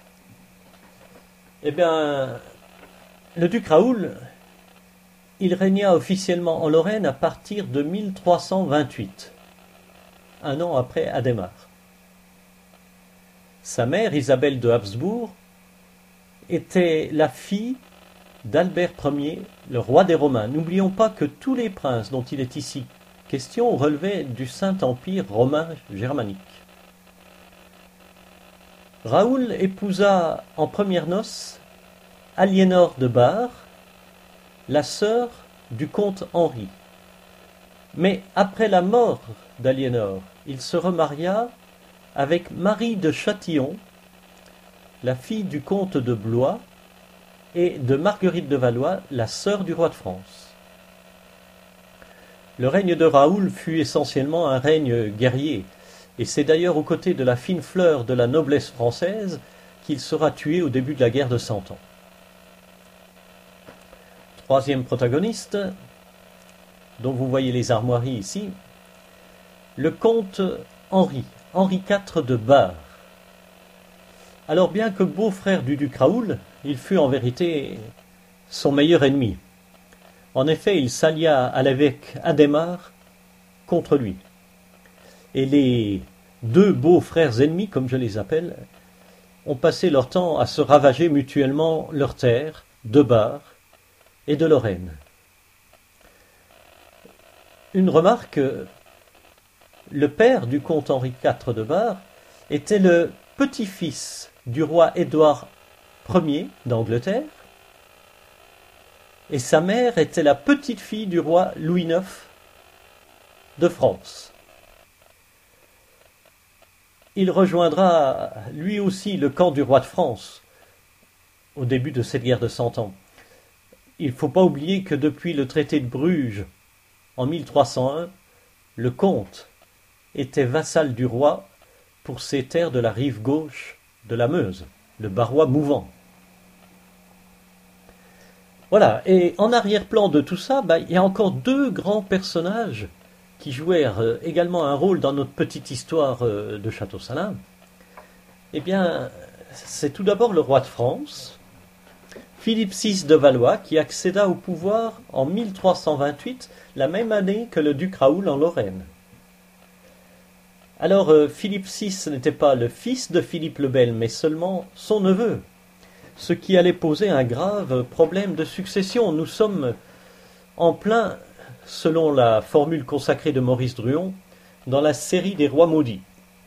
Eh bien, le duc Raoul, il régna officiellement en Lorraine à partir de 1328, un an après Adhémar. Sa mère, Isabelle de Habsbourg, était la fille d'Albert Ier, le roi des Romains. N'oublions pas que tous les princes dont il est ici question relevaient du Saint-Empire romain germanique. Raoul épousa en premières noces Aliénor de Bar, la sœur du comte Henri. Mais après la mort d'Aliénor, il se remaria avec Marie de Châtillon, la fille du comte de Blois, et de Marguerite de Valois, la sœur du roi de France. Le règne de Raoul fut essentiellement un règne guerrier, et c'est d'ailleurs aux côtés de la fine fleur de la noblesse française qu'il sera tué au début de la guerre de Cent Ans. Troisième protagoniste, dont vous voyez les armoiries ici, le comte Henri IV de Bar. Alors bien que beau-frère du duc Raoul, il fut en vérité son meilleur ennemi. En effet, il s'allia à l'évêque Adhémar contre lui. Et les deux beaux-frères ennemis, comme je les appelle, ont passé leur temps à se ravager mutuellement leurs terres de Bar et de Lorraine. Une remarque, le père du comte Henri IV de Bar était le petit-fils du roi Édouard Ier d'Angleterre, et sa mère était la petite-fille du roi Louis IX de France. Il rejoindra lui aussi le camp du roi de France au début de cette guerre de Cent Ans. Il ne faut pas oublier que depuis le traité de Bruges en 1301, le comte était vassal du roi pour ses terres de la rive gauche de la Meuse, le Barrois mouvant. Voilà, et en arrière-plan de tout ça, il y a encore deux grands personnages qui jouèrent également un rôle dans notre petite histoire de Château-Salins. Eh bien, c'est tout d'abord le roi de France, Philippe VI de Valois, qui accéda au pouvoir en 1328, la même année que le duc Raoul en Lorraine. Alors, Philippe VI n'était pas le fils de Philippe le Bel, mais seulement son neveu, ce qui allait poser un grave problème de succession. Nous sommes en plein, selon la formule consacrée de Maurice Druon, dans la série des rois maudits.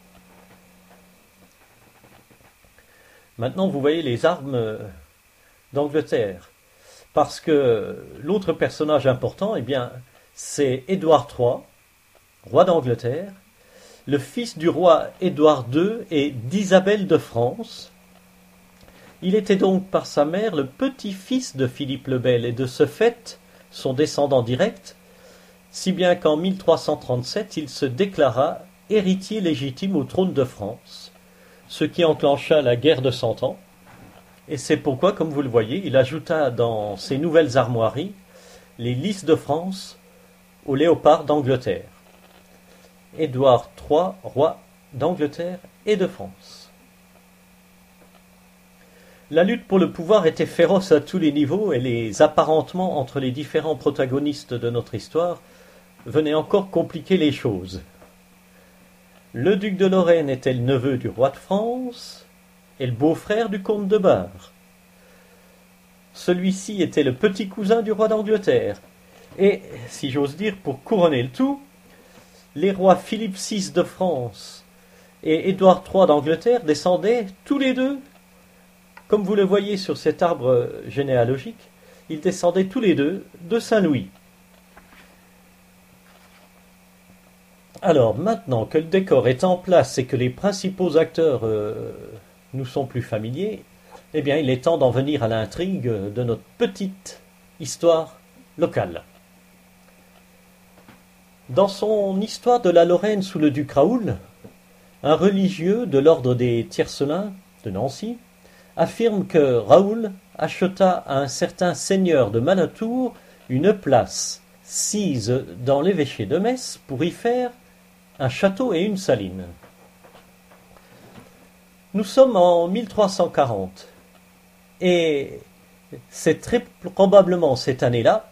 Maintenant, vous voyez les armes d'Angleterre, parce que l'autre personnage important, eh bien, c'est Édouard III, roi d'Angleterre, le fils du roi Édouard II et d'Isabelle de France. Il était donc par sa mère le petit-fils de Philippe le Bel et de ce fait son descendant direct, si bien qu'en 1337 il se déclara héritier légitime au trône de France, ce qui enclencha la guerre de Cent Ans, et c'est pourquoi, comme vous le voyez, il ajouta dans ses nouvelles armoiries les lys de France aux léopards d'Angleterre. Édouard III, roi d'Angleterre et de France. La lutte pour le pouvoir était féroce à tous les niveaux et les apparentements entre les différents protagonistes de notre histoire venaient encore compliquer les choses. Le duc de Lorraine était le neveu du roi de France et le beau-frère du comte de Bar. Celui-ci était le petit cousin du roi d'Angleterre. Et, si j'ose dire, pour couronner le tout, les rois Philippe VI de France et Édouard III d'Angleterre descendaient tous les deux, comme vous le voyez sur cet arbre généalogique, ils descendaient tous les deux de Saint-Louis. Alors, maintenant que le décor est en place et que les principaux acteurs nous sont plus familiers, eh bien, il est temps d'en venir à l'intrigue de notre petite histoire locale. Dans son histoire de la Lorraine sous le duc Raoul, un religieux de l'ordre des Tiercelins de Nancy affirme que Raoul acheta à un certain seigneur de Manatour une place sise dans l'évêché de Metz pour y faire un château et une saline. Nous sommes en 1340 et c'est très probablement cette année-là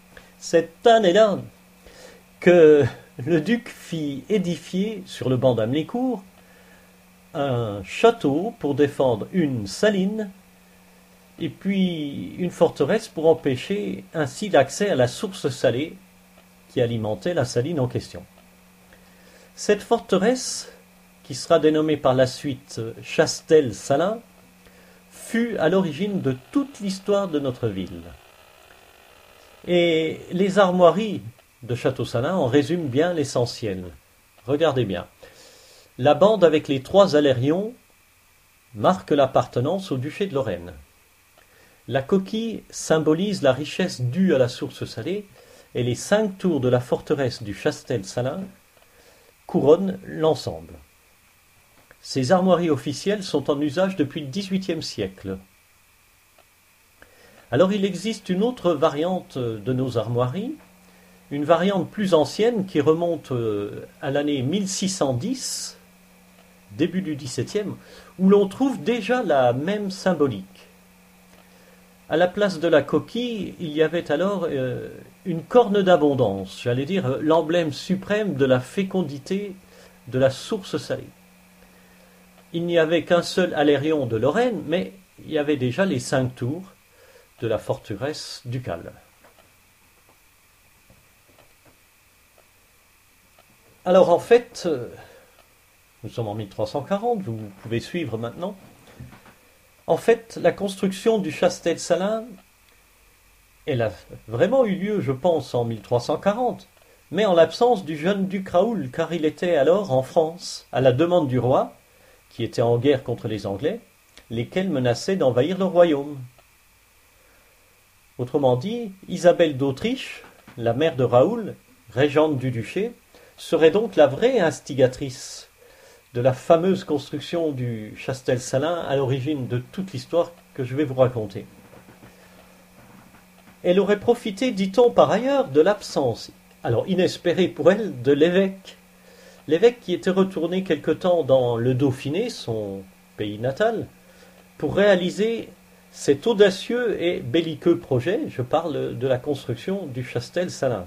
que le duc fit édifier sur le banc d'Amlécourt un château pour défendre une saline et puis une forteresse pour empêcher ainsi l'accès à la source salée qui alimentait la saline en question. Cette forteresse, qui sera dénommée par la suite Chastel-Salins, fut à l'origine de toute l'histoire de notre ville. Et les armoiries de Château-Salins en résument bien l'essentiel. Regardez bien. La bande avec les 3 alérions marque l'appartenance au duché de Lorraine. La coquille symbolise la richesse due à la source salée et les 5 tours de la forteresse du Chastel-Salins couronnent l'ensemble. Ces armoiries officielles sont en usage depuis le XVIIIe siècle. Alors il existe une autre variante de nos armoiries, une variante plus ancienne qui remonte à l'année 1610, début du XVIIe, où l'on trouve déjà la même symbolique. À la place de la coquille, il y avait alors une corne d'abondance, j'allais dire l'emblème suprême de la fécondité de la source salée. Il n'y avait qu'un seul alérion de Lorraine, mais il y avait déjà les 5 tours de la forteresse ducale. Alors en fait, nous sommes en 1340, vous pouvez suivre maintenant. En fait, la construction du Chastel-Salins, elle a vraiment eu lieu, je pense, en 1340, mais en l'absence du jeune duc Raoul, car il était alors en France, à la demande du roi, qui était en guerre contre les Anglais, lesquels menaçaient d'envahir le royaume. Autrement dit, Isabelle d'Autriche, la mère de Raoul, régente du duché, serait donc la vraie instigatrice de la fameuse construction du Chastel-Salins à l'origine de toute l'histoire que je vais vous raconter. Elle aurait profité, dit-on par ailleurs, de l'absence, alors inespérée pour elle, de l'évêque. L'évêque qui était retourné quelque temps dans le Dauphiné, son pays natal, pour réaliser cet audacieux et belliqueux projet, je parle de la construction du Chastel-Salins.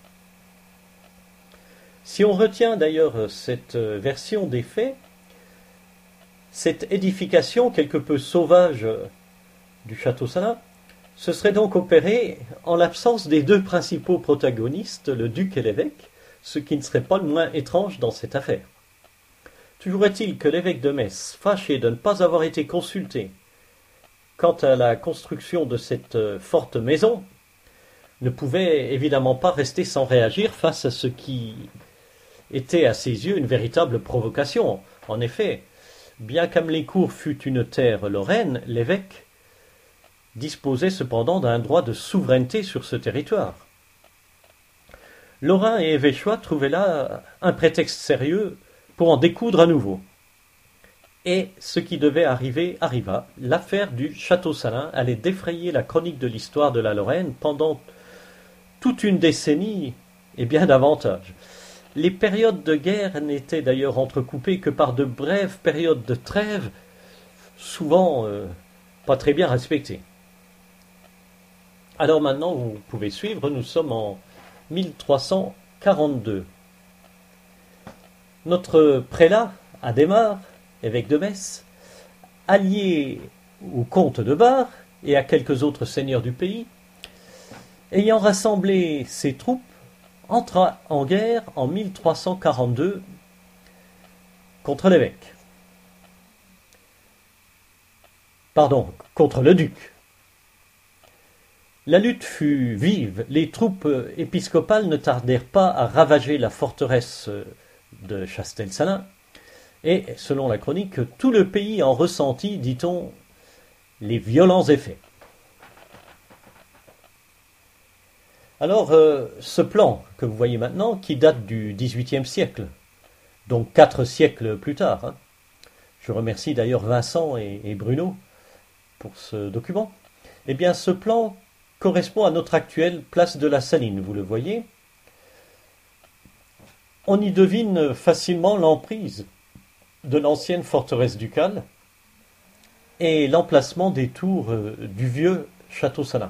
Si on retient d'ailleurs cette version des faits, cette édification quelque peu sauvage du Château-Salins se serait donc opérée en l'absence des 2 principaux protagonistes, le duc et l'évêque, ce qui ne serait pas le moins étrange dans cette affaire. Toujours est-il que l'évêque de Metz, fâché de ne pas avoir été consulté quant à la construction de cette forte maison, ne pouvait évidemment pas rester sans réagir face à ce qui était à ses yeux une véritable provocation. En effet, bien qu'Amlécourt fût une terre lorraine, l'évêque disposait cependant d'un droit de souveraineté sur ce territoire. Lorrains et Évêchois trouvaient là un prétexte sérieux pour en découdre à nouveau. Et ce qui devait arriver arriva. L'affaire du Château-Salins allait défrayer la chronique de l'histoire de la Lorraine pendant toute une décennie et bien davantage. Les périodes de guerre n'étaient d'ailleurs entrecoupées que par de brèves périodes de trêve, souvent pas très bien respectées. Alors maintenant, vous pouvez suivre, nous sommes en 1342. Notre prélat, Adhémar, évêque de Metz, allié au comte de Bar et à quelques autres seigneurs du pays, ayant rassemblé ses troupes, entra en guerre en 1342 contre l'évêque. Pardon, contre le duc. La lutte fut vive, les troupes épiscopales ne tardèrent pas à ravager la forteresse de Chastel-Salins, et, selon la chronique, tout le pays en ressentit, dit-on, les violents effets. Alors, ce plan que vous voyez maintenant, qui date du XVIIIe siècle, donc 4 siècles plus tard, je remercie d'ailleurs Vincent et Bruno pour ce document, eh bien ce plan correspond à notre actuelle place de la Saline, vous le voyez. On y devine facilement l'emprise de l'ancienne forteresse ducale, et l'emplacement des tours du vieux château Salins.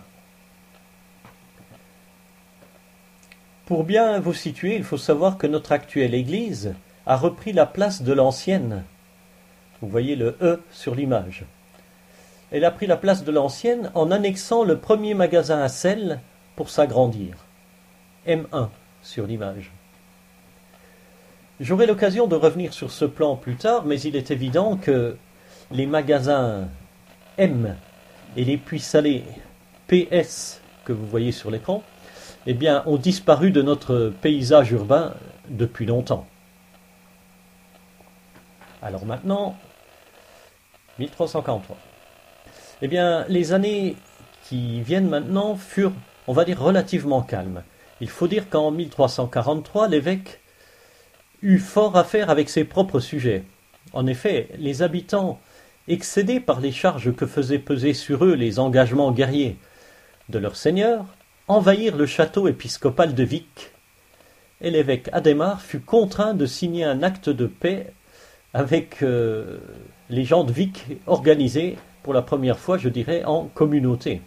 Pour bien vous situer, il faut savoir que notre actuelle église a repris la place de l'ancienne. Vous voyez le E sur l'image. Elle a pris la place de l'ancienne en annexant le premier magasin à sel pour s'agrandir. M1 sur l'image. J'aurai l'occasion de revenir sur ce plan plus tard, mais il est évident que les magasins M et les puits salés PS que vous voyez sur l'écran, eh bien, ont disparu de notre paysage urbain depuis longtemps. Alors maintenant, 1343. Eh bien, les années qui viennent maintenant furent, on va dire, relativement calmes. Il faut dire qu'en 1343, l'évêque eut fort à faire avec ses propres sujets. En effet, les habitants, excédés par les charges que faisaient peser sur eux les engagements guerriers de leur seigneur, envahirent le château épiscopal de Vic, et l'évêque Adhémar fut contraint de signer un acte de paix avec les gens de Vic organisés pour la première fois, je dirais, en communauté.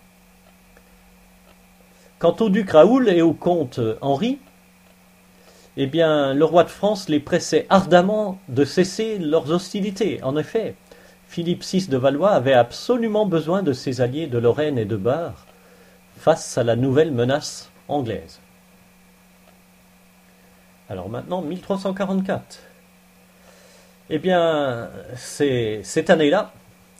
Quant au duc Raoul et au comte Henri, eh bien, le roi de France les pressait ardemment de cesser leurs hostilités. En effet, Philippe VI de Valois avait absolument besoin de ses alliés de Lorraine et de Bar face à la nouvelle menace anglaise. Alors maintenant, 1344. Eh bien, c'est cette année-là,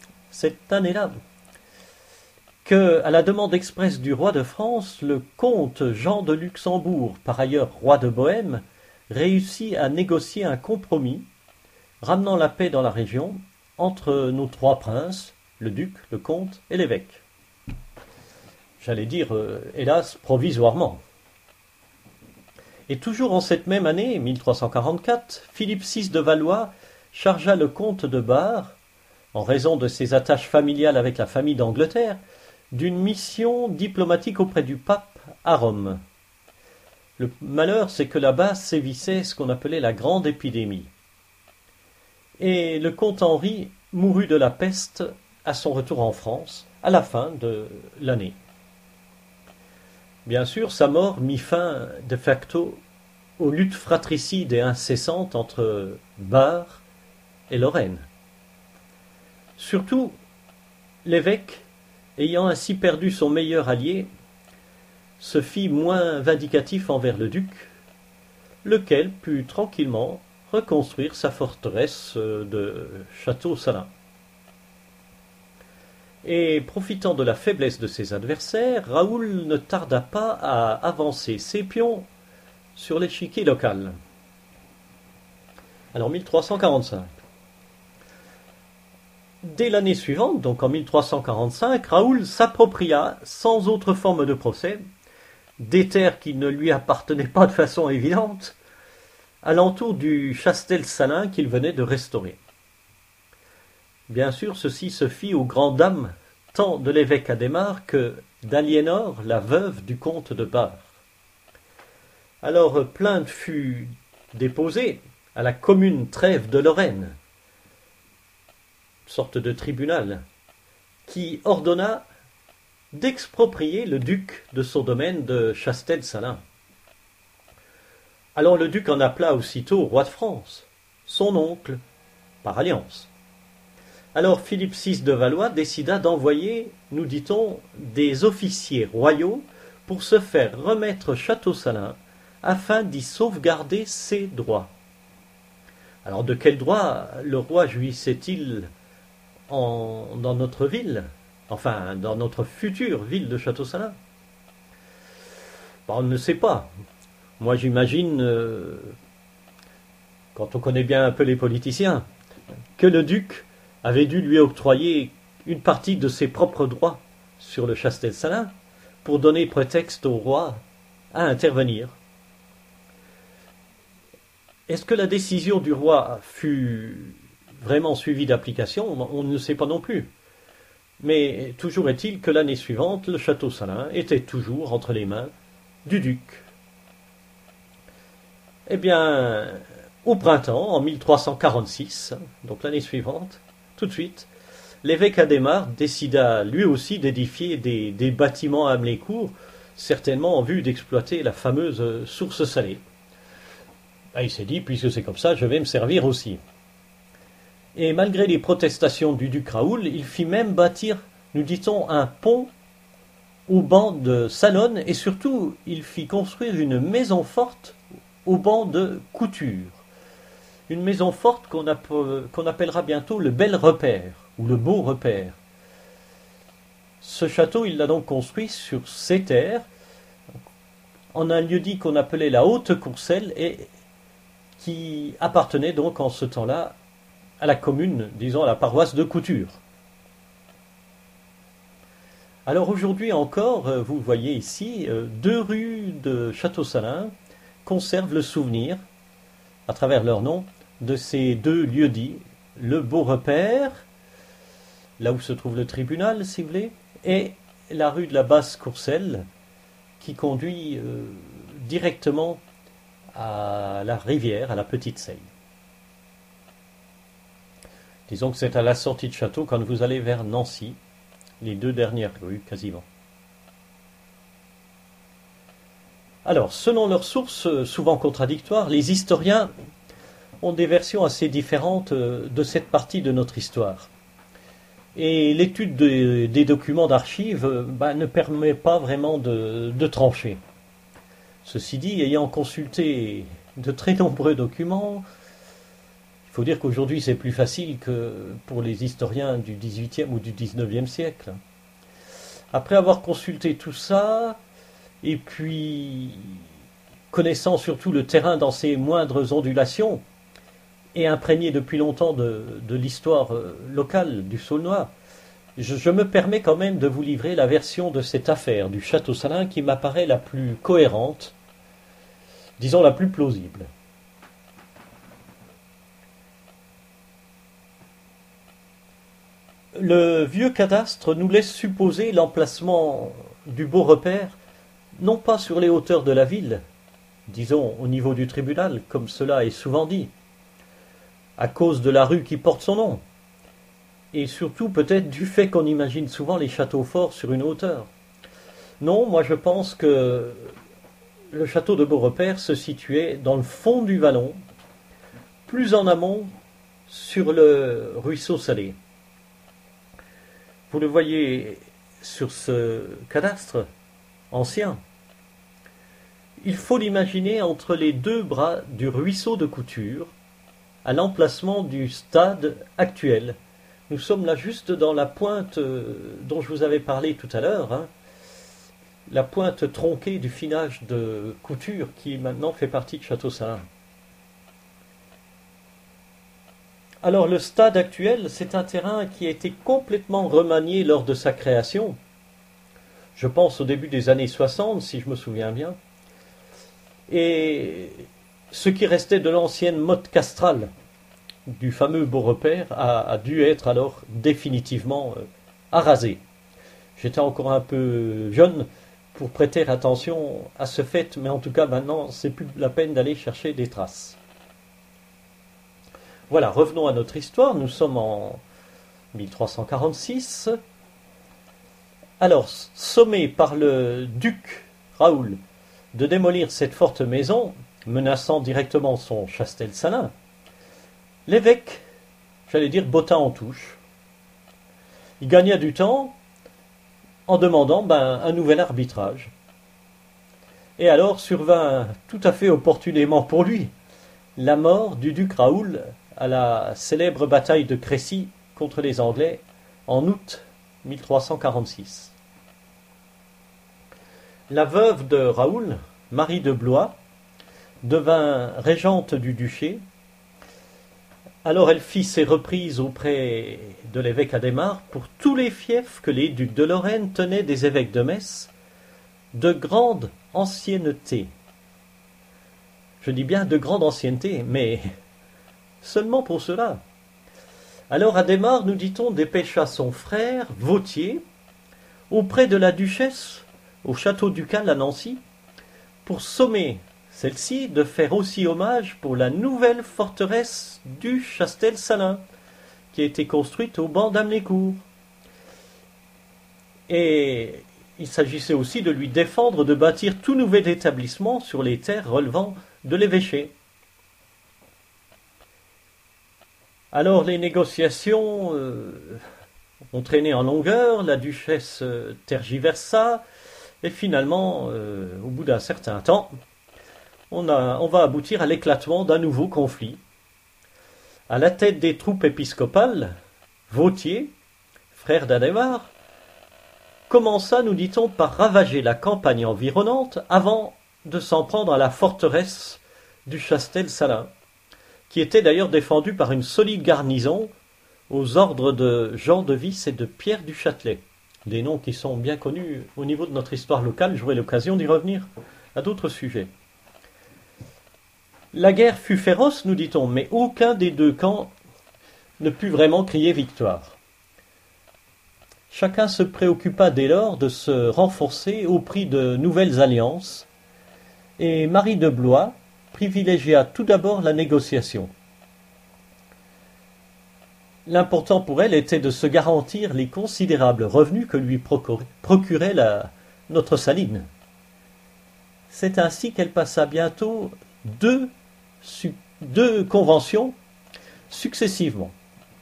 que, à la demande expresse du roi de France, le comte Jean de Luxembourg, par ailleurs roi de Bohême, réussit à négocier un compromis ramenant la paix dans la région entre nos trois princes, le duc, le comte et l'évêque. J'allais dire, hélas, provisoirement. Et toujours en cette même année, 1344, Philippe VI de Valois chargea le comte de Bar, en raison de ses attaches familiales avec la famille d'Angleterre, d'une mission diplomatique auprès du pape à Rome. Le malheur, c'est que là-bas sévissait ce qu'on appelait la grande épidémie. Et le comte Henri mourut de la peste à son retour en France, à la fin de l'année. Bien sûr, sa mort mit fin de facto aux luttes fratricides et incessantes entre Bar et Lorraine. Surtout, l'évêque, ayant ainsi perdu son meilleur allié, se fit moins vindicatif envers le duc, lequel put tranquillement reconstruire sa forteresse de Château-Salins. Et profitant de la faiblesse de ses adversaires, Raoul ne tarda pas à avancer ses pions sur l'échiquier local. Alors 1345. Dès l'année suivante, donc en 1345, Raoul s'appropria, sans autre forme de procès, des terres qui ne lui appartenaient pas de façon évidente, alentour du Chastel-Salins qu'il venait de restaurer. Bien sûr, ceci se fit aux grandes dames, tant de l'évêque Adhémar que d'Aliénor, la veuve du comte de Bar. Alors plainte fut déposée à la commune trève de Lorraine, sorte de tribunal, qui ordonna d'exproprier le duc de son domaine de Chastel-Salins. Alors le duc en appela aussitôt au roi de France, son oncle, par alliance. Alors Philippe VI de Valois décida d'envoyer, nous dit-on, des officiers royaux pour se faire remettre Château-Salins afin d'y sauvegarder ses droits. Alors de quels droits le roi jouissait-il dans notre ville, enfin dans notre future ville de Château-Salins? On ne sait pas. Moi j'imagine, quand on connaît bien un peu les politiciens, que le duc avait dû lui octroyer une partie de ses propres droits sur le Chastel-Salins pour donner prétexte au roi à intervenir. Est-ce que la décision du roi fut vraiment suivie d'application? On ne le sait pas non plus. Mais toujours est-il que l'année suivante, le Château-Salins était toujours entre les mains du duc. Eh bien, au printemps, en 1346, donc l'année suivante, tout de suite, l'évêque Adhémar décida lui aussi d'édifier des bâtiments à Hamelécourt, certainement en vue d'exploiter la fameuse source salée. Il s'est dit, puisque c'est comme ça, je vais me servir aussi. Et malgré les protestations du duc Raoul, il fit même bâtir, nous dit-on, un pont au banc de Salonne, et surtout, il fit construire une maison forte au banc de Couture. Une maison forte qu'on appellera bientôt le Bel Repère, ou le Beau Repère. Ce château, il l'a donc construit sur ses terres, en un lieu-dit qu'on appelait la Haute-Courcelles, et qui appartenait donc en ce temps-là à la commune, disons à la paroisse de Couture. Alors aujourd'hui encore, vous voyez ici, 2 rues de Château-Salins conservent le souvenir, à travers leur nom, de ces 2 lieux-dits, le Beau Repère, là où se trouve le tribunal, si vous voulez, et la rue de la Basse-Courcelles, qui conduit directement à la rivière, à la Petite Seille. Disons que c'est à la sortie de Château, quand vous allez vers Nancy, les 2 dernières rues quasiment. Alors, selon leurs sources, souvent contradictoires, les historiens ont des versions assez différentes de cette partie de notre histoire. Et l'étude des documents d'archives ne permet pas vraiment de trancher. Ceci dit, ayant consulté de très nombreux documents, il faut dire qu'aujourd'hui c'est plus facile que pour les historiens du XVIIIe ou du XIXe siècle. Après avoir consulté tout ça, et puis connaissant surtout le terrain dans ses moindres ondulations, et imprégné depuis longtemps de l'histoire locale du Saulnois, je me permets quand même de vous livrer la version de cette affaire du Château Salins qui m'apparaît la plus cohérente, disons la plus plausible. Le vieux cadastre nous laisse supposer l'emplacement du Beau Repère, non pas sur les hauteurs de la ville, disons au niveau du tribunal, comme cela est souvent dit, à cause de la rue qui porte son nom, et surtout peut-être du fait qu'on imagine souvent les châteaux forts sur une hauteur. Non, moi je pense que le château de Beau Repère se situait dans le fond du vallon, plus en amont, sur le ruisseau Salé. Vous le voyez sur ce cadastre ancien. Il faut l'imaginer entre les 2 bras du ruisseau de Couture, à l'emplacement du stade actuel. Nous sommes là juste dans la pointe dont je vous avais parlé tout à l'heure, la pointe tronquée du finage de Couture qui maintenant fait partie de Château-Salins. Alors le stade actuel, c'est un terrain qui a été complètement remanié lors de sa création. Je pense au début des années 60, si je me souviens bien. Et ce qui restait de l'ancienne motte castrale du fameux Beau Repère a dû être alors définitivement arasé. J'étais encore un peu jeune pour prêter attention à ce fait, mais en tout cas maintenant, c'est plus la peine d'aller chercher des traces. Voilà, revenons à notre histoire. Nous sommes en 1346. Alors, sommé par le duc Raoul de démolir cette forte maison, menaçant directement son Chastel-Salins, l'évêque, j'allais dire, botta en touche. Il gagna du temps en demandant un nouvel arbitrage. Et alors survint, tout à fait opportunément pour lui, la mort du duc Raoul à la célèbre bataille de Crécy contre les Anglais en août 1346. La veuve de Raoul, Marie de Blois, devint régente du duché. Alors elle fit ses reprises auprès de l'évêque Adhémar pour tous les fiefs que les ducs de Lorraine tenaient des évêques de Metz de grande ancienneté. Je dis bien de grande ancienneté, mais seulement pour cela. Alors Adhémar, nous dit-on, dépêcha son frère, Vautier, auprès de la duchesse, au château ducal à Nancy, pour sommer celle-ci de faire aussi hommage pour la nouvelle forteresse du Chastel-Salins, qui a été construite au banc d'Amlécourt. Et il s'agissait aussi de lui défendre de bâtir tout nouvel établissement sur les terres relevant de l'évêché. Alors les négociations ont traîné en longueur, la duchesse tergiversa, et finalement, au bout d'un certain temps, on va aboutir à l'éclatement d'un nouveau conflit. À la tête des troupes épiscopales, Vauthier, frère d'Adhémar, commença, nous dit-on, par ravager la campagne environnante avant de s'en prendre à la forteresse du Chastel-Salins, qui était d'ailleurs défendue par une solide garnison aux ordres de Jean de Vis et de Pierre du Châtelet. Des noms qui sont bien connus au niveau de notre histoire locale, j'aurai l'occasion d'y revenir à d'autres sujets. La guerre fut féroce, nous dit-on, mais aucun des deux camps ne put vraiment crier victoire. Chacun se préoccupa dès lors de se renforcer au prix de nouvelles alliances, et Marie de Blois privilégia tout d'abord la négociation. L'important pour elle était de se garantir les considérables revenus que lui procurait notre Saline. C'est ainsi qu'elle passa bientôt deux conventions successivement.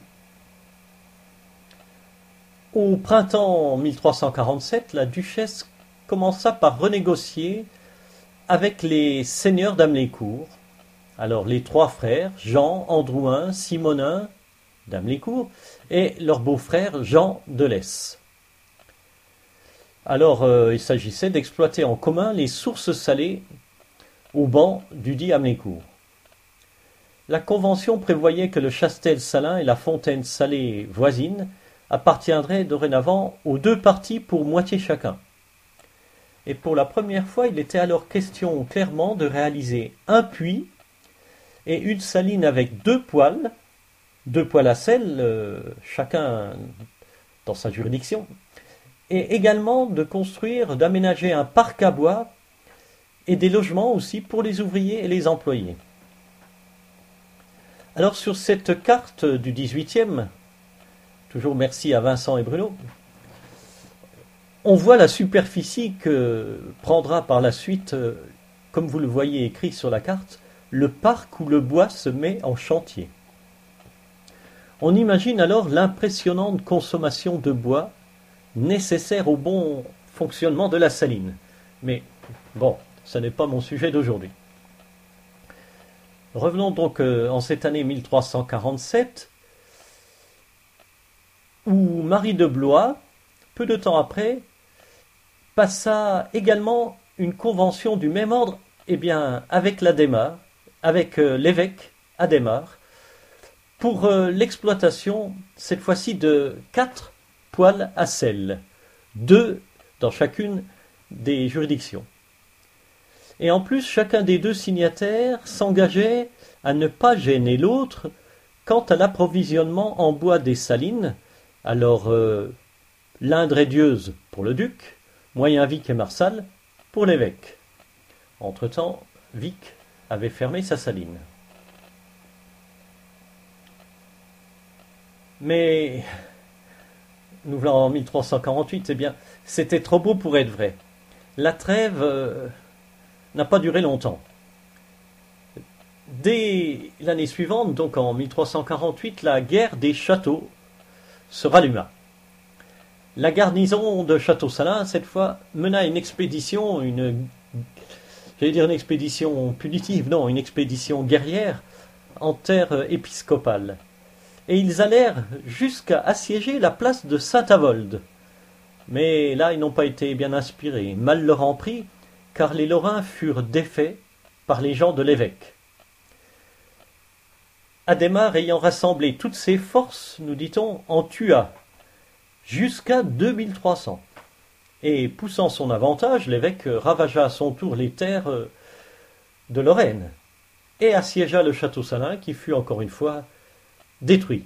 Au printemps 1347, la duchesse commença par renégocier avec les seigneurs d'Amlécourt, alors les trois frères, Jean, Androuin, Simonin d'Amlécourt, et leur beau-frère Jean de Lesse. Alors il s'agissait d'exploiter en commun les sources salées au banc du dit Amlécourt. La convention prévoyait que le Chastel-Salins et la fontaine salée voisine appartiendraient dorénavant aux deux parties pour moitié chacun. Et pour la première fois, il était alors question clairement de réaliser un puits et une saline avec deux poêles à sel, chacun dans sa juridiction, et également de construire, d'aménager un parc à bois et des logements aussi pour les ouvriers et les employés. Alors sur cette carte du 18e, toujours merci à Vincent et Bruno, on voit la superficie que prendra par la suite, comme vous le voyez écrit sur la carte, le parc où le bois se met en chantier. On imagine alors l'impressionnante consommation de bois nécessaire au bon fonctionnement de la saline. Mais bon, ce n'est pas mon sujet d'aujourd'hui. Revenons donc en cette année 1347, où Marie de Blois, peu de temps après, passa également une convention du même ordre, avec l'Adhémar, avec l'évêque Adhémar, pour l'exploitation, cette fois-ci, de 4 poêles à sel, 2 dans chacune des juridictions. Et en plus, chacun des deux signataires s'engageait à ne pas gêner l'autre quant à l'approvisionnement en bois des salines, alors l'Indre et Dieuze pour le duc, Moyen-Vic et Marsal pour l'évêque. Entre-temps, Vic avait fermé sa saline. Mais, nous voilà en 1348, c'était trop beau pour être vrai. La trêve n'a pas duré longtemps. Dès l'année suivante, donc en 1348, la guerre des châteaux se ralluma. La garnison de Château-Salins, cette fois, mena une expédition, une expédition punitive, non, une expédition guerrière en terre épiscopale. Et ils allèrent jusqu'à assiéger la place de Saint-Avold. Mais là, ils n'ont pas été bien inspirés. Mal leur en prit, car les Lorrains furent défaits par les gens de l'évêque. Adhémar, ayant rassemblé toutes ses forces, nous dit-on, en tua jusqu'à 2300. Et poussant son avantage, l'évêque ravagea à son tour les terres de Lorraine et assiégea le château Salins, qui fut encore une fois détruit.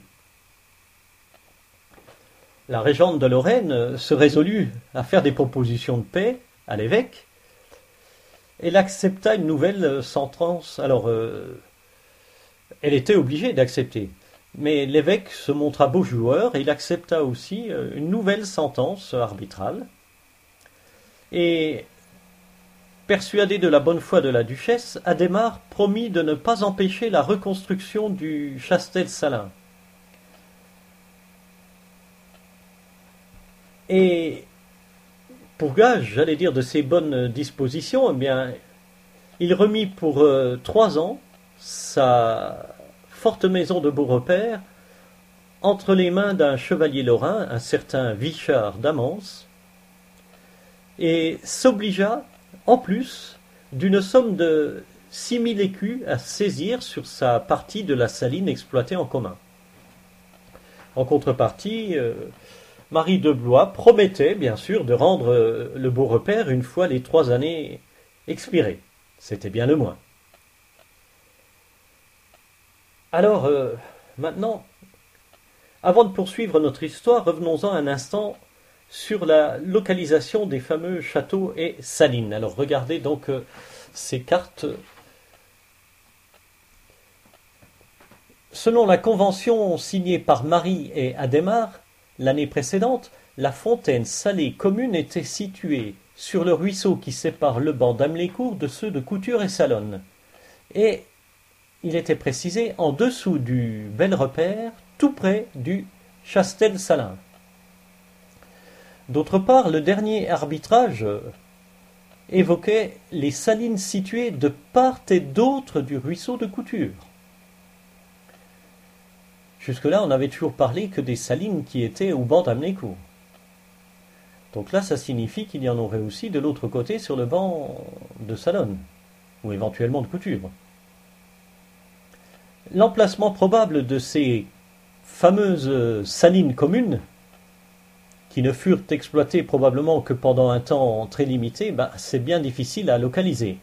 La régente de Lorraine se résolut à faire des propositions de paix à l'évêque. Elle accepta une nouvelle sentence. Alors, elle était obligée d'accepter. Mais l'évêque se montra beau joueur et il accepta aussi une nouvelle sentence arbitrale. Et persuadé de la bonne foi de la duchesse, Adhémar promit de ne pas empêcher la reconstruction du Chastel-Salins. Et pour gage, j'allais dire, de ces bonnes dispositions, eh bien, il remit pour 3 ans sa forte maison de Beaurepaire entre les mains d'un chevalier lorrain, un certain Vichard d'Amance, et s'obligea, en plus, d'une somme de 6 000 écus à saisir sur sa partie de la saline exploitée en commun. En contrepartie, Marie de Blois promettait, bien sûr, de rendre le Beaurepaire une fois les 3 années expirées. C'était bien le moins. Alors, maintenant, avant de poursuivre notre histoire, revenons-en un instant sur la localisation des fameux châteaux et salines. Alors, regardez donc ces cartes. Selon la convention signée par Marie et Adhémar, l'année précédente, la fontaine salée commune était située sur le ruisseau qui sépare le banc d'Amlécourt de ceux de Couture et Salonne. Et il était précisé en dessous du bel repère, tout près du Chastel-Salins. D'autre part, le dernier arbitrage évoquait les salines situées de part et d'autre du ruisseau de Couture. Jusque-là, on n'avait toujours parlé que des salines qui étaient au banc d'Amlécourt. Donc là, ça signifie qu'il y en aurait aussi de l'autre côté sur le banc de Salonne, ou éventuellement de Couture. L'emplacement probable de ces fameuses salines communes, qui ne furent exploitées probablement que pendant un temps très limité, c'est bien difficile à localiser.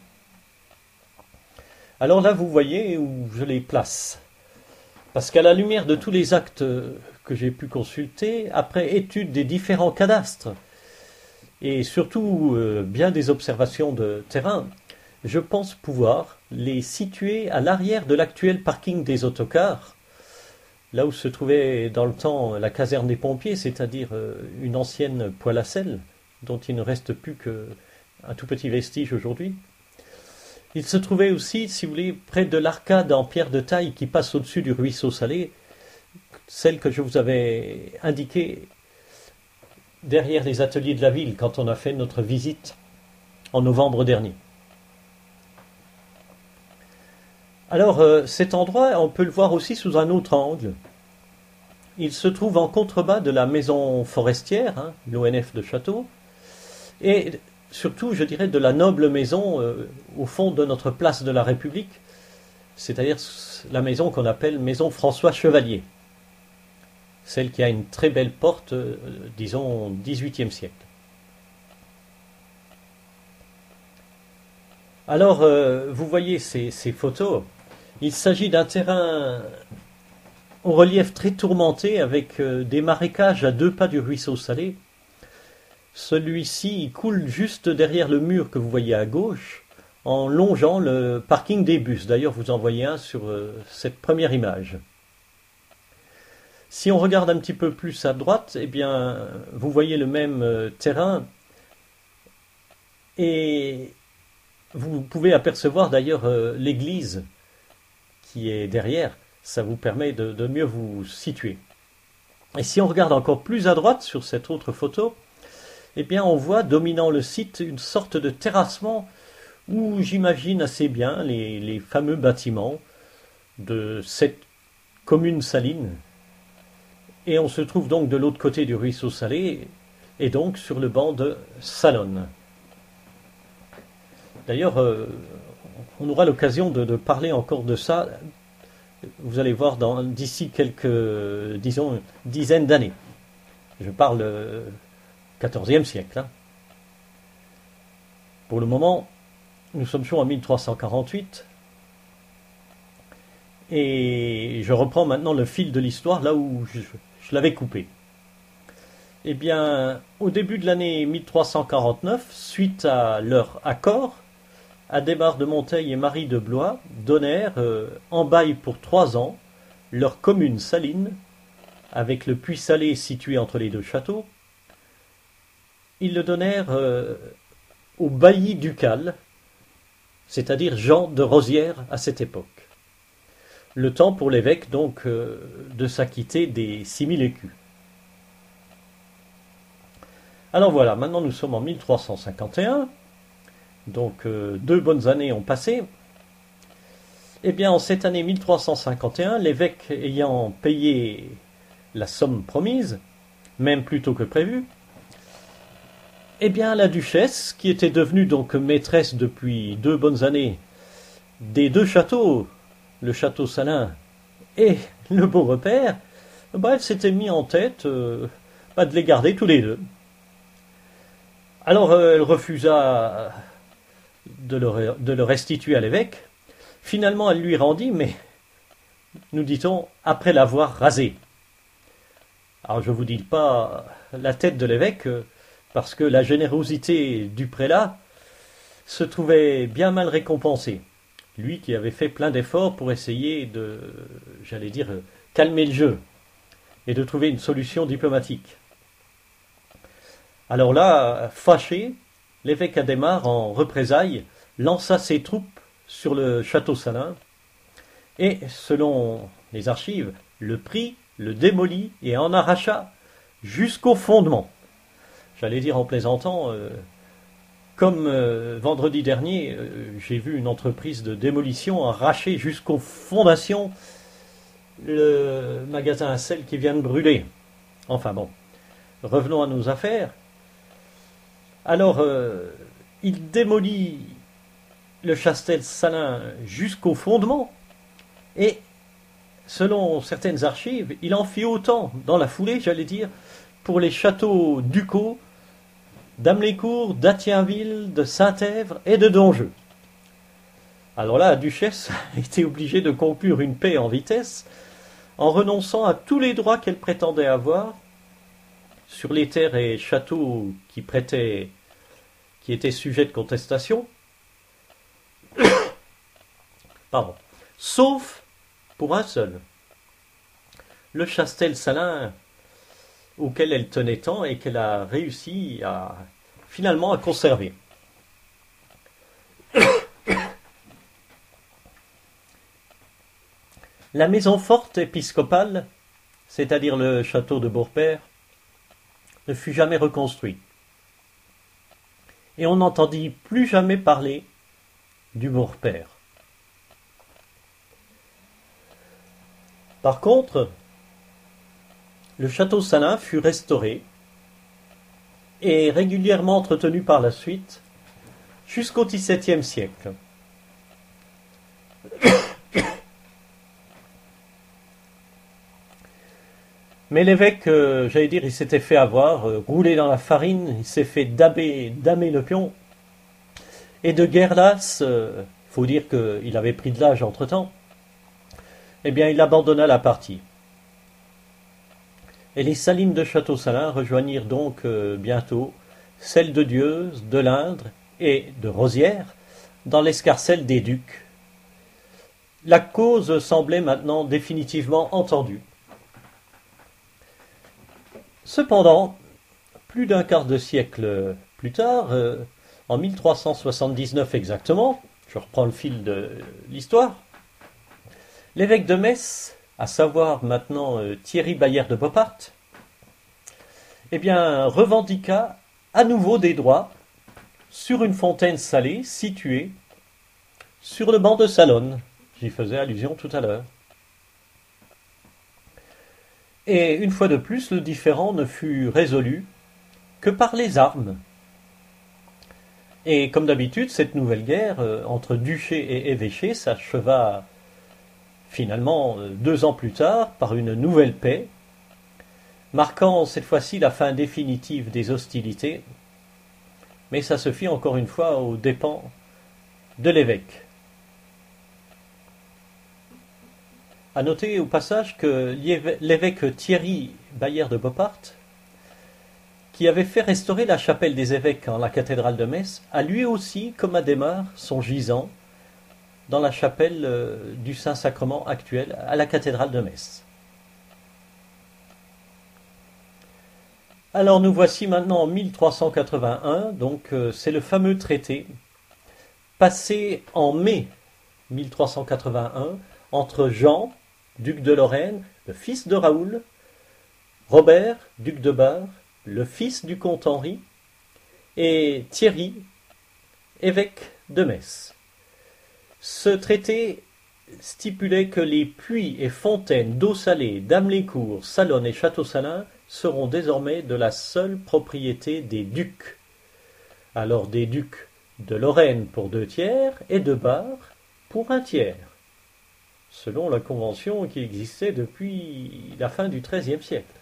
Alors là, vous voyez où je les place. Parce qu'à la lumière de tous les actes que j'ai pu consulter, après étude des différents cadastres, et surtout bien des observations de terrain, je pense pouvoir les situer à l'arrière de l'actuel parking des autocars, là où se trouvait dans le temps la caserne des pompiers, c'est-à-dire une ancienne poêle à sel, dont il ne reste plus qu'un tout petit vestige aujourd'hui. Il se trouvait aussi, si vous voulez, près de l'arcade en pierre de taille qui passe au-dessus du ruisseau salé, celle que je vous avais indiquée derrière les ateliers de la ville quand on a fait notre visite en novembre dernier. Alors, cet endroit, on peut le voir aussi sous un autre angle. Il se trouve en contrebas de la maison forestière, l'ONF de Château, et surtout, je dirais, de la noble maison au fond de notre place de la République, c'est-à-dire la maison qu'on appelle maison François Chevalier, celle qui a une très belle porte, disons, 18e siècle. Alors, vous voyez ces photos. Il s'agit d'un terrain au relief très tourmenté avec des marécages à 2 pas du ruisseau salé. Celui-ci coule juste derrière le mur que vous voyez à gauche en longeant le parking des bus. D'ailleurs, vous en voyez un sur cette première image. Si on regarde un petit peu plus à droite, eh bien, vous voyez le même terrain et vous pouvez apercevoir d'ailleurs l'église qui est derrière. Ça vous permet de mieux vous situer. Et si on regarde encore plus à droite sur cette autre photo, eh bien on voit dominant le site une sorte de terrassement où j'imagine assez bien les fameux bâtiments de cette commune saline. Et on se trouve donc de l'autre côté du ruisseau salé et donc sur le banc de Salonne. D'ailleurs, on aura l'occasion de parler encore de ça, vous allez voir, d'ici quelques, disons, dizaines d'années. Je parle XIVe siècle. Pour le moment, nous sommes toujours en 1348. Et je reprends maintenant le fil de l'histoire là où je l'avais coupé. Eh bien, au début de l'année 1349, suite à leur accord, Adhémar de Monteil et Marie de Blois donnèrent en bail pour 3 ans leur commune saline, avec le puits salé situé entre les deux châteaux. Ils le donnèrent au bailli ducal, c'est-à-dire Jean de Rosières à cette époque. Le temps pour l'évêque donc de s'acquitter des 6000 écus. Alors voilà, maintenant nous sommes en 1351, donc 2 bonnes années ont passé. Eh bien en cette année 1351, l'évêque ayant payé la somme promise, même plus tôt que prévu, eh bien la duchesse, qui était devenue donc maîtresse depuis 2 bonnes années des 2 châteaux, le château Salins et le Beaurepaire, elle s'était mis en tête de les garder tous les 2. Alors elle refusa de le restituer à l'évêque. Finalement elle lui rendit, mais, nous dit-on, après l'avoir rasé. Alors je ne vous dis pas la tête de l'évêque, parce que la générosité du prélat se trouvait bien mal récompensée. Lui qui avait fait plein d'efforts pour essayer de, calmer le jeu et de trouver une solution diplomatique. Alors là, fâché, l'évêque Adhémar, en représailles, lança ses troupes sur le château Salins et, selon les archives, le prit, le démolit et en arracha jusqu'au fondement. J'allais dire en plaisantant, comme vendredi dernier, j'ai vu une entreprise de démolition arracher jusqu'aux fondations le magasin à sel qui vient de brûler. Enfin bon, revenons à nos affaires. Alors, il démolit le château Salins jusqu'au fondement et, selon certaines archives, il en fit autant dans la foulée, pour les châteaux ducaux d'Amlécourt, d'Attienville, de Saint-Èvre et de Donjeu. Alors là, la duchesse a été obligée de conclure une paix en vitesse en renonçant à tous les droits qu'elle prétendait avoir sur les terres et châteaux qui étaient sujets de contestation, sauf pour un seul, le château Salins, auquel elle tenait tant et qu'elle a réussi finalement à conserver. La maison forte épiscopale, c'est-à-dire le château de Beaurepaire, ne fut jamais reconstruit. Et on n'entendit plus jamais parler du Beaurepaire. Par contre, le château Salins fut restauré et régulièrement entretenu par la suite jusqu'au XVIIe siècle. Mais l'évêque, il s'était fait avoir, roulé dans la farine, il s'est fait damer le pion. Et de guerre lasse, faut dire qu'il avait pris de l'âge entre-temps, eh bien il abandonna la partie. Et les salines de Château-Salins rejoignirent donc bientôt celles de Dieuze, de l'Indre et de Rosières, dans l'escarcelle des Ducs. La cause semblait maintenant définitivement entendue. Cependant, plus d'un quart de siècle plus tard, en 1379 exactement, je reprends le fil de l'histoire, l'évêque de Metz, à savoir maintenant Thierry Bayer de Boppard, revendiqua à nouveau des droits sur une fontaine salée située sur le banc de Salonne. J'y faisais allusion tout à l'heure. Et une fois de plus, le différend ne fut résolu que par les armes. Et comme d'habitude, cette nouvelle guerre entre duché et évêché s'acheva finalement 2 ans plus tard par une nouvelle paix, marquant cette fois-ci la fin définitive des hostilités, mais ça se fit encore une fois aux dépens de l'évêque. À noter au passage que l'évêque Thierry Bayer de Boppard, qui avait fait restaurer la chapelle des évêques en la cathédrale de Metz, a lui aussi, comme Adhémar, son gisant dans la chapelle du Saint-Sacrement actuelle à la cathédrale de Metz. Alors nous voici maintenant en 1381, donc c'est le fameux traité passé en mai 1381 entre Jean, duc de Lorraine, le fils de Raoul, Robert, duc de Bar, le fils du comte Henri, et Thierry, évêque de Metz. Ce traité stipulait que les puits et fontaines d'eau salée d'Amelécourt, Salonne et Château-Salins seront désormais de la seule propriété des ducs. Alors des ducs de Lorraine pour 2/3 et de Bar pour 1/3, selon la convention qui existait depuis la fin du XIIIe siècle.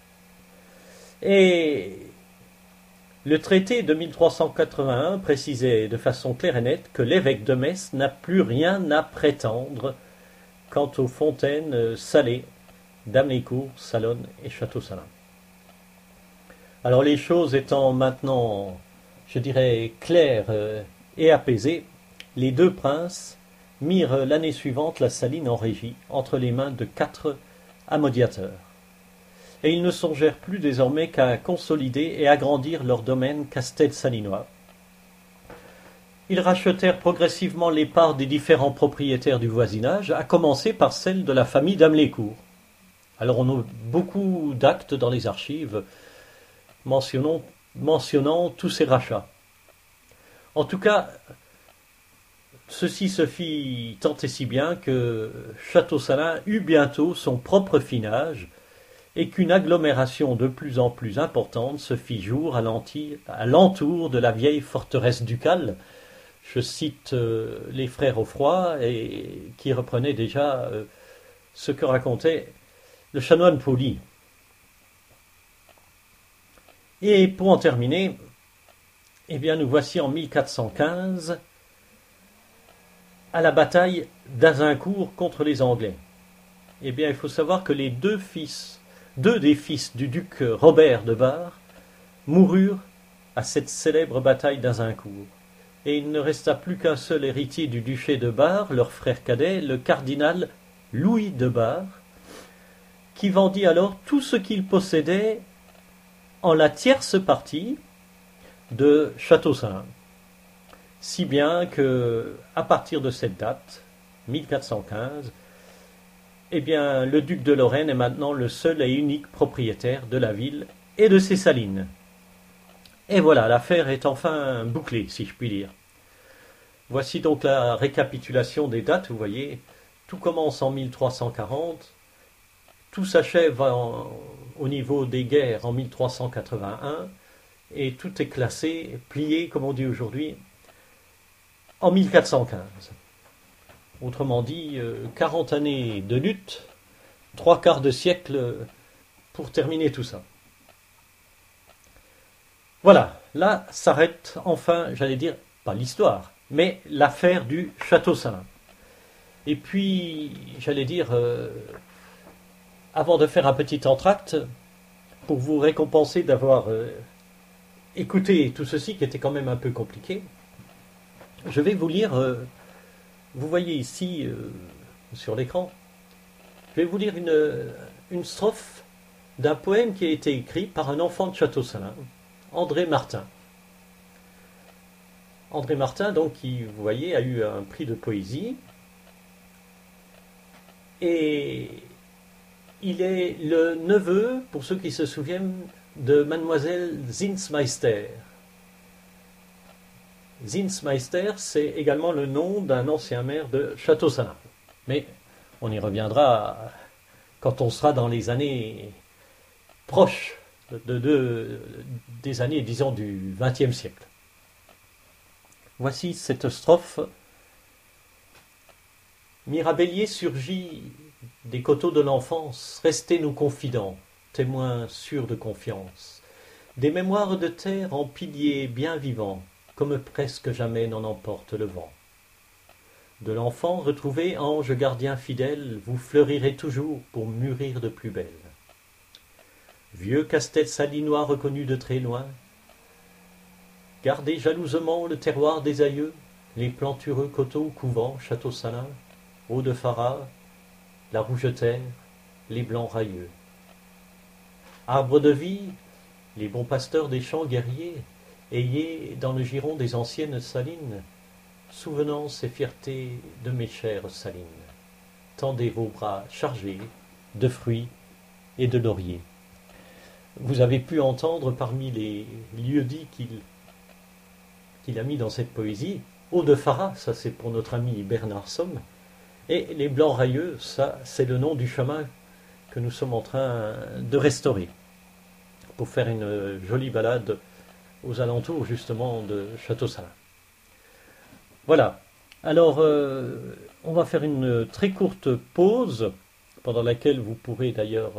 Et le traité de 1381 précisait de façon claire et nette que l'évêque de Metz n'a plus rien à prétendre quant aux fontaines salées d'Amelécourt, Salonne et Château-Salins. Alors les choses étant maintenant, je dirais, claires et apaisées, les deux princes mirent l'année suivante la Saline en régie entre les mains de 4 ammodiateurs. Et ils ne songèrent plus désormais qu'à consolider et agrandir leur domaine castel-salinois. Ils rachetèrent progressivement les parts des différents propriétaires du voisinage, à commencer par celle de la famille d'Amelécourt. Alors on a beaucoup d'actes dans les archives mentionnant tous ces rachats. En tout cas, ceci se fit tant et si bien que Château-Salins eut bientôt son propre finage et qu'une agglomération de plus en plus importante se fit jour à l'entour de la vieille forteresse ducale. Je cite les frères Offroy, et qui reprenaient déjà ce que racontait le chanoine Pauly. Et pour en terminer, eh bien nous voici en 1415 à la bataille d'Azincourt contre les Anglais. Eh bien il faut savoir que les deux des fils du duc Robert de Bar moururent à cette célèbre bataille d'Azincourt. Et il ne resta plus qu'un seul héritier du duché de Bar, leur frère cadet, le cardinal Louis de Bar, qui vendit alors tout ce qu'il possédait en la tierce partie de Château-Salins. Si bien que, à partir de cette date, 1415, eh bien, le duc de Lorraine est maintenant le seul et unique propriétaire de la ville et de ses salines. Et voilà, l'affaire est enfin bouclée, si je puis dire. Voici donc la récapitulation des dates. Vous voyez, tout commence en 1340, tout s'achève au niveau des guerres en 1381, et tout est classé, plié, comme on dit aujourd'hui, en 1415. Autrement dit, 40 années de lutte, 3/4 de siècle pour terminer tout ça. Voilà, là s'arrête enfin, j'allais dire, pas l'histoire, mais l'affaire du Château-Salins. Et puis, j'allais dire, avant de faire un petit entracte, pour vous récompenser d'avoir écouté tout ceci, qui était quand même un peu compliqué, je vais vous lire, vous voyez ici, sur l'écran, je vais vous lire une strophe d'un poème qui a été écrit par un enfant de Château-Salins, André Martin. André Martin, donc, qui, vous voyez, a eu un prix de poésie, et il est le neveu, pour ceux qui se souviennent, de mademoiselle Zinsmeister. Zinsmeister, c'est également le nom d'un ancien maire de Château-Salins. Mais on y reviendra quand on sera dans les années proches des années, disons, du XXe siècle. Voici cette strophe. Mirabellier surgit des coteaux de l'enfance, restez nos confidents, témoins sûrs de confiance, des mémoires de terre en piliers bien vivants, comme presque jamais n'en emporte le vent. De l'enfant retrouvé, ange gardien fidèle, vous fleurirez toujours pour mûrir de plus belle. Vieux castel salinois reconnu de très loin, gardez jalousement le terroir des aïeux, les plantureux coteaux, couvents, châteaux salins, hauts de Faras, la rouge-terre, les blancs railleux. Arbres de vie, les bons pasteurs des champs guerriers, ayez dans le giron des anciennes salines, souvenance et fierté de mes chères salines. Tendez vos bras chargés de fruits et de lauriers. Vous avez pu entendre parmi les lieux-dits qu'il a mis dans cette poésie, Hauts de Faras, ça c'est pour notre ami Bernard Somme, et les Blancs Railleux, ça c'est le nom du chemin que nous sommes en train de restaurer pour faire une jolie balade aux alentours justement de Château-Salins. Voilà, alors on va faire une très courte pause pendant laquelle vous pourrez d'ailleurs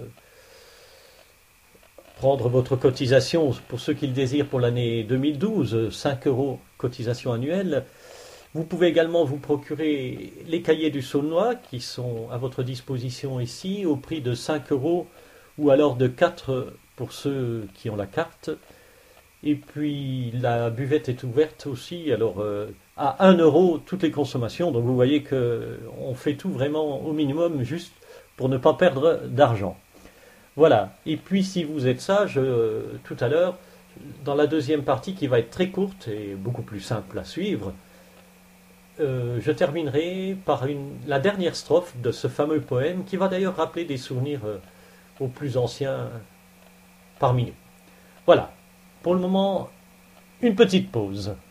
prendre votre cotisation pour ceux qui le désirent pour l'année 2012, 5 € cotisation annuelle. Vous pouvez également vous procurer les cahiers du Saulnois qui sont à votre disposition ici au prix de 5 € ou alors de 4 pour ceux qui ont la carte. Et puis la buvette est ouverte aussi alors à 1 € toutes les consommations. Donc vous voyez qu'on fait tout vraiment au minimum juste pour ne pas perdre d'argent. Voilà, et puis si vous êtes sage, tout à l'heure, dans la deuxième partie qui va être très courte et beaucoup plus simple à suivre, je terminerai par la dernière strophe de ce fameux poème qui va d'ailleurs rappeler des souvenirs aux plus anciens parmi nous. Voilà, pour le moment, une petite pause.